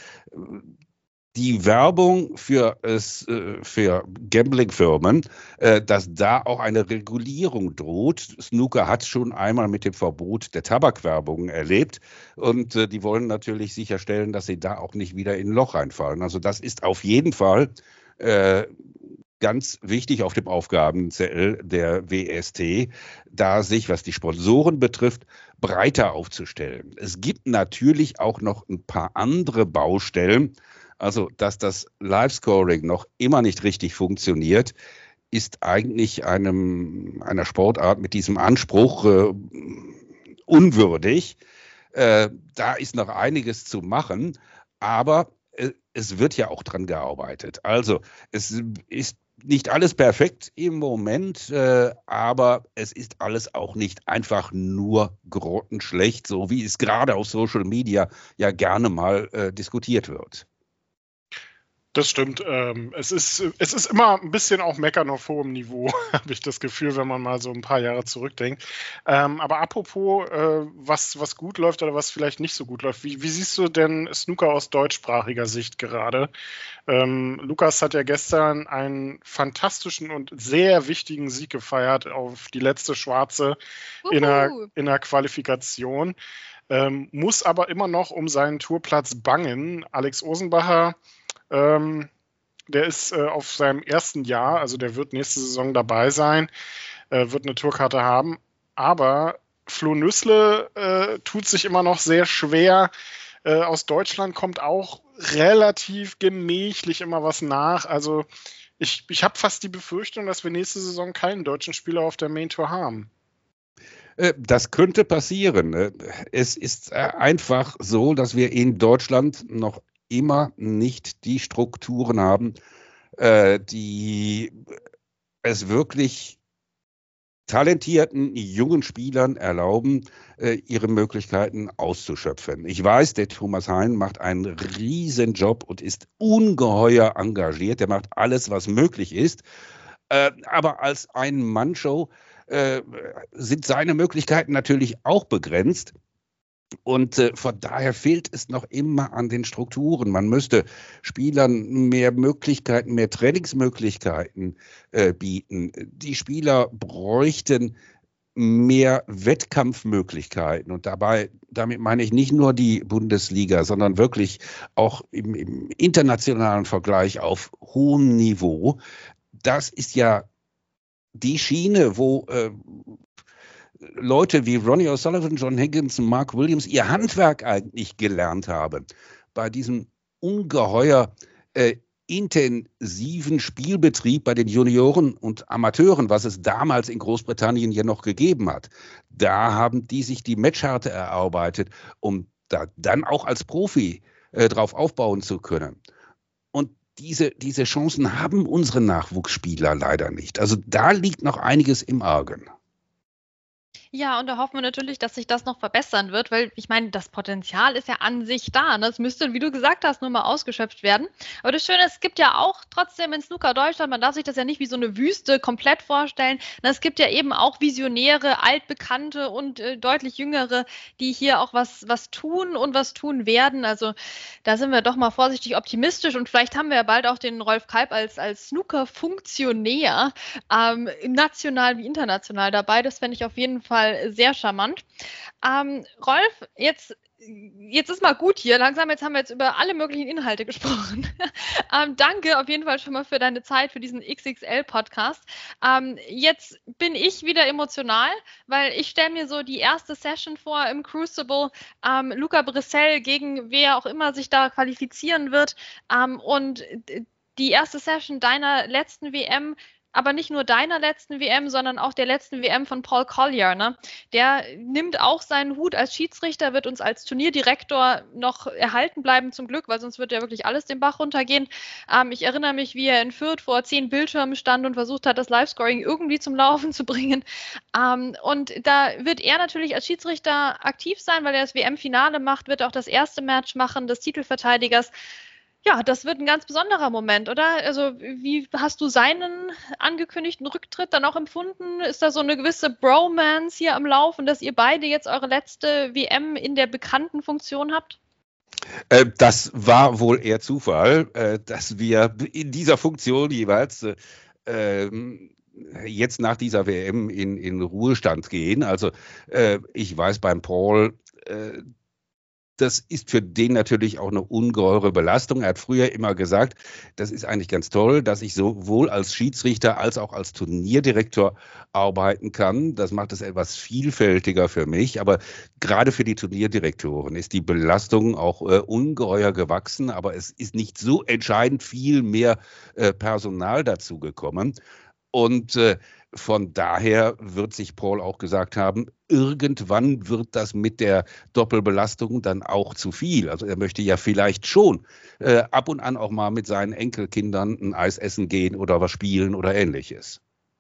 die Werbung für, es, für Gambling-Firmen, dass da auch eine Regulierung droht. Snooker hat schon einmal mit dem Verbot der Tabakwerbung erlebt und die wollen natürlich sicherstellen, dass sie da auch nicht wieder in ein Loch reinfallen. Also das ist auf jeden Fall äh, ganz wichtig auf dem Aufgabenzettel der W S T, da sich, was die Sponsoren betrifft, breiter aufzustellen. Es gibt natürlich auch noch ein paar andere Baustellen. Also, dass das Live-Scoring noch immer nicht richtig funktioniert, ist eigentlich einem, einer Sportart mit diesem Anspruch äh, unwürdig. Äh, da ist noch einiges zu machen, aber äh, es wird ja auch dran gearbeitet. Also, es ist nicht alles perfekt im Moment, äh, aber es ist alles auch nicht einfach nur grottenschlecht, so wie es gerade auf Social Media ja gerne mal äh, diskutiert wird. Das stimmt. Ähm, es ist, es ist immer ein bisschen auch meckern auf hohem Niveau, habe ich das Gefühl, wenn man mal so ein paar Jahre zurückdenkt. Ähm, aber apropos, äh, was, was gut läuft oder was vielleicht nicht so gut läuft, wie, wie siehst du denn Snooker aus deutschsprachiger Sicht gerade? Ähm, Lukas hat ja gestern einen fantastischen und sehr wichtigen Sieg gefeiert auf die letzte Schwarze in der, in der Qualifikation. Ähm, muss aber immer noch um seinen Tourplatz bangen. Alex Osenbacher, Ähm, der ist äh, auf seinem ersten Jahr, also der wird nächste Saison dabei sein, äh, wird eine Tourkarte haben, aber Flo Nüssle äh, tut sich immer noch sehr schwer. Äh, aus Deutschland kommt auch relativ gemächlich immer was nach. Also ich, ich habe fast die Befürchtung, dass wir nächste Saison keinen deutschen Spieler auf der Main Tour haben. Das könnte passieren. Es ist einfach so, dass wir in Deutschland noch immer nicht die Strukturen haben, äh, die es wirklich talentierten jungen Spielern erlauben, äh, ihre Möglichkeiten auszuschöpfen. Ich weiß, der Thomas Hein macht einen riesen Job und ist ungeheuer engagiert. Der macht alles, was möglich ist. Äh, aber als Ein-Mann-Show äh, sind seine Möglichkeiten natürlich auch begrenzt. Und äh, von daher fehlt es noch immer an den Strukturen. Man müsste Spielern mehr Möglichkeiten, mehr Trainingsmöglichkeiten äh, bieten. Die Spieler bräuchten mehr Wettkampfmöglichkeiten. Und dabei, damit meine ich nicht nur die Bundesliga, sondern wirklich auch im, im internationalen Vergleich auf hohem Niveau. Das ist ja die Schiene, wo äh, Leute wie Ronnie O'Sullivan, John Higgins und Mark Williams ihr Handwerk eigentlich gelernt haben. Bei diesem ungeheuer äh, intensiven Spielbetrieb bei den Junioren und Amateuren, was es damals in Großbritannien ja noch gegeben hat. Da haben die sich die Matchhärte erarbeitet, um da dann auch als Profi äh, drauf aufbauen zu können. Und diese, diese Chancen haben unsere Nachwuchsspieler leider nicht. Also da liegt noch einiges im Argen. Ja, und da hoffen wir natürlich, dass sich das noch verbessern wird, weil ich meine, das Potenzial ist ja an sich da. Ne? Es müsste, wie du gesagt hast, nur mal ausgeschöpft werden. Aber das Schöne ist, es gibt ja auch trotzdem in Snooker Deutschland, man darf sich das ja nicht wie so eine Wüste komplett vorstellen. Na, es gibt ja eben auch Visionäre, Altbekannte und äh, deutlich Jüngere, die hier auch was, was tun und was tun werden. Also da sind wir doch mal vorsichtig optimistisch und vielleicht haben wir ja bald auch den Rolf Kalb als, als Snooker-Funktionär, ähm, national wie international dabei. Das fände ich auf jeden Fall sehr charmant. Ähm, Rolf, jetzt, jetzt ist mal gut hier. Langsam, jetzt haben wir jetzt über alle möglichen Inhalte gesprochen. ähm, danke auf jeden Fall schon mal für deine Zeit, für diesen X X L-Podcast. Ähm, jetzt bin ich wieder emotional, weil ich stelle mir so die erste Session vor im Crucible. Ähm, Luca Brissell gegen wer auch immer sich da qualifizieren wird. Ähm, und die erste Session deiner letzten W M, aber nicht nur deiner letzten W M, sondern auch der letzten W M von Paul Collier. Ne? Der nimmt auch seinen Hut als Schiedsrichter, wird uns als Turnierdirektor noch erhalten bleiben zum Glück, weil sonst wird ja wirklich alles den Bach runtergehen. Ähm, ich erinnere mich, wie er in Fürth vor zehn Bildschirmen stand und versucht hat, das Live-Scoring irgendwie zum Laufen zu bringen. Ähm, und da wird er natürlich als Schiedsrichter aktiv sein, weil er das W M-Finale macht, wird auch das erste Match machen des Titelverteidigers. Ja, das wird ein ganz besonderer Moment, oder? Also wie hast du seinen angekündigten Rücktritt dann auch empfunden? Ist da so eine gewisse Bromance hier am Laufen, dass ihr beide jetzt eure letzte W M in der bekannten Funktion habt? Äh, das war wohl eher Zufall, äh, dass wir in dieser Funktion jeweils äh, jetzt nach dieser W M in, in Ruhestand gehen. Also äh, ich weiß beim Paul, äh, das ist für den natürlich auch eine ungeheure Belastung. Er hat früher immer gesagt, das ist eigentlich ganz toll, dass ich sowohl als Schiedsrichter als auch als Turnierdirektor arbeiten kann. Das macht es etwas vielfältiger für mich. Aber gerade für die Turnierdirektoren ist die Belastung auch äh, ungeheuer gewachsen. Aber es ist nicht so entscheidend viel mehr äh, Personal dazu gekommen. Und äh, von daher wird sich Paul auch gesagt haben, irgendwann wird das mit der Doppelbelastung dann auch zu viel. Also er möchte ja vielleicht schon äh, ab und an auch mal mit seinen Enkelkindern ein Eis essen gehen oder was spielen oder Ähnliches.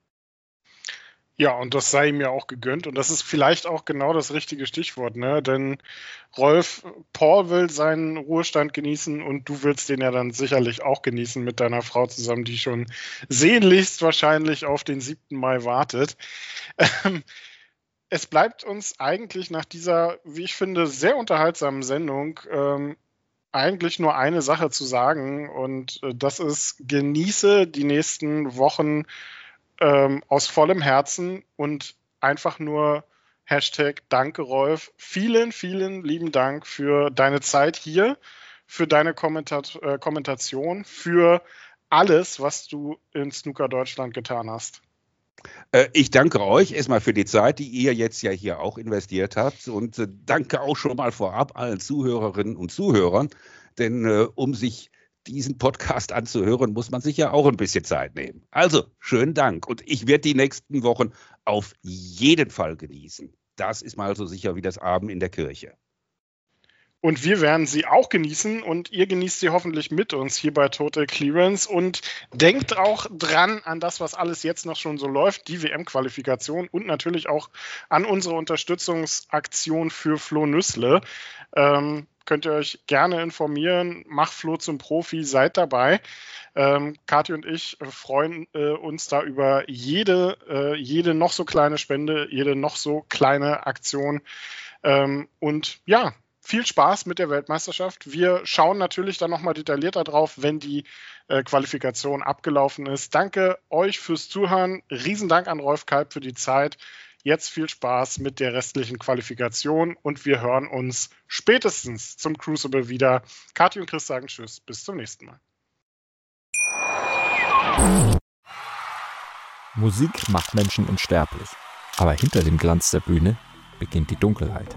Ja, und das sei ihm ja auch gegönnt. Und das ist vielleicht auch genau das richtige Stichwort, ne? Denn Rolf, Paul will seinen Ruhestand genießen und du willst den ja dann sicherlich auch genießen mit deiner Frau zusammen, die schon sehnlichst wahrscheinlich auf den siebten Mai wartet. Ähm, es bleibt uns eigentlich nach dieser, wie ich finde, sehr unterhaltsamen Sendung ähm, eigentlich nur eine Sache zu sagen. Und äh, das ist, genieße die nächsten Wochen Ähm, aus vollem Herzen und einfach nur Hashtag Danke Rolf. Vielen, vielen lieben Dank für deine Zeit hier, für deine Kommentat- äh, Kommentation, für alles, was du in Snooker Deutschland getan hast. Äh, ich danke euch erstmal für die Zeit, die ihr jetzt ja hier auch investiert habt und äh, danke auch schon mal vorab allen Zuhörerinnen und Zuhörern, denn äh, um sich diesen Podcast anzuhören, muss man sich ja auch ein bisschen Zeit nehmen. Also, schönen Dank. Und ich werde die nächsten Wochen auf jeden Fall genießen. Das ist mal so sicher wie das Abend in der Kirche. Und wir werden sie auch genießen und ihr genießt sie hoffentlich mit uns hier bei Total Clearance und denkt auch dran an das, was alles jetzt noch schon so läuft, die W M-Qualifikation und natürlich auch an unsere Unterstützungsaktion für Flo Nüssle. Ähm, könnt ihr euch gerne informieren, mach Flo zum Profi, seid dabei. Ähm, Kathi und ich freuen äh, uns da über jede, äh, jede noch so kleine Spende, jede noch so kleine Aktion. Ähm, und ja, viel Spaß mit der Weltmeisterschaft. Wir schauen natürlich dann nochmal detaillierter drauf, wenn die äh, Qualifikation abgelaufen ist. Danke euch fürs Zuhören. Riesendank an Rolf Kalb für die Zeit. Jetzt viel Spaß mit der restlichen Qualifikation und wir hören uns spätestens zum Crucible wieder. Kathi und Chris sagen Tschüss, bis zum nächsten Mal. Musik macht Menschen unsterblich, aber hinter dem Glanz der Bühne beginnt die Dunkelheit.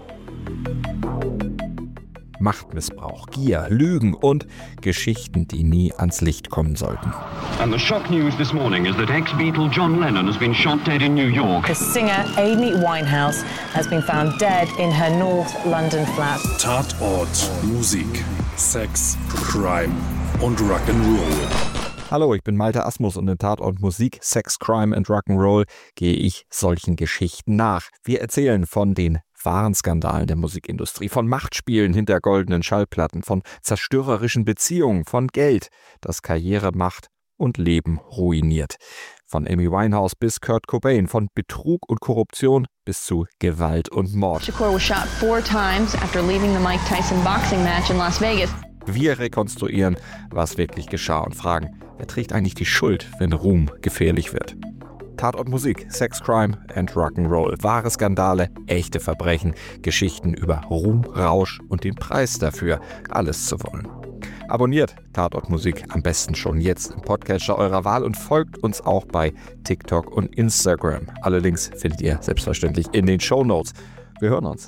Machtmissbrauch, Gier, Lügen und Geschichten, die nie ans Licht kommen sollten. And the shock news this morning is that ex-Beatle John Lennon has been shot dead in New York. The singer Amy Winehouse has been found dead in her North London flat. Tatort, Musik, Sex, Crime und Rock'n'Roll. Hallo, ich bin Malte Asmus und in Tatort Musik, Sex, Crime and Rock'n'Roll gehe ich solchen Geschichten nach. Wir erzählen von den wahren Skandalen der Musikindustrie, von Machtspielen hinter goldenen Schallplatten, von zerstörerischen Beziehungen, von Geld, das Karriere, Macht und Leben ruiniert. Von Amy Winehouse bis Kurt Cobain, von Betrug und Korruption bis zu Gewalt und Mord. Shakur was shot four times after leaving the Mike Tyson boxing match in Las Vegas. Wir rekonstruieren, was wirklich geschah und fragen, wer trägt eigentlich die Schuld, wenn Ruhm gefährlich wird? Tatort Musik, Sex, Crime and Rock'n'Roll. Wahre Skandale, echte Verbrechen, Geschichten über Ruhm, Rausch und den Preis dafür, alles zu wollen. Abonniert Tatort Musik am besten schon jetzt im Podcatcher eurer Wahl und folgt uns auch bei TikTok und Instagram. Alle Links findet ihr selbstverständlich in den Shownotes. Wir hören uns.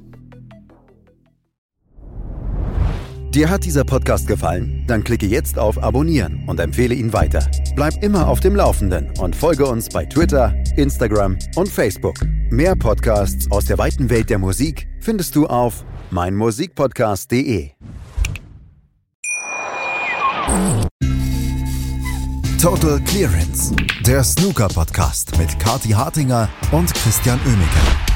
Dir hat dieser Podcast gefallen? Dann klicke jetzt auf Abonnieren und empfehle ihn weiter. Bleib immer auf dem Laufenden und folge uns bei Twitter, Instagram und Facebook. Mehr Podcasts aus der weiten Welt der Musik findest du auf meinmusikpodcast punkt de. Total Clearance, der Snooker-Podcast mit Kathi Hartinger und Christian Oemeke.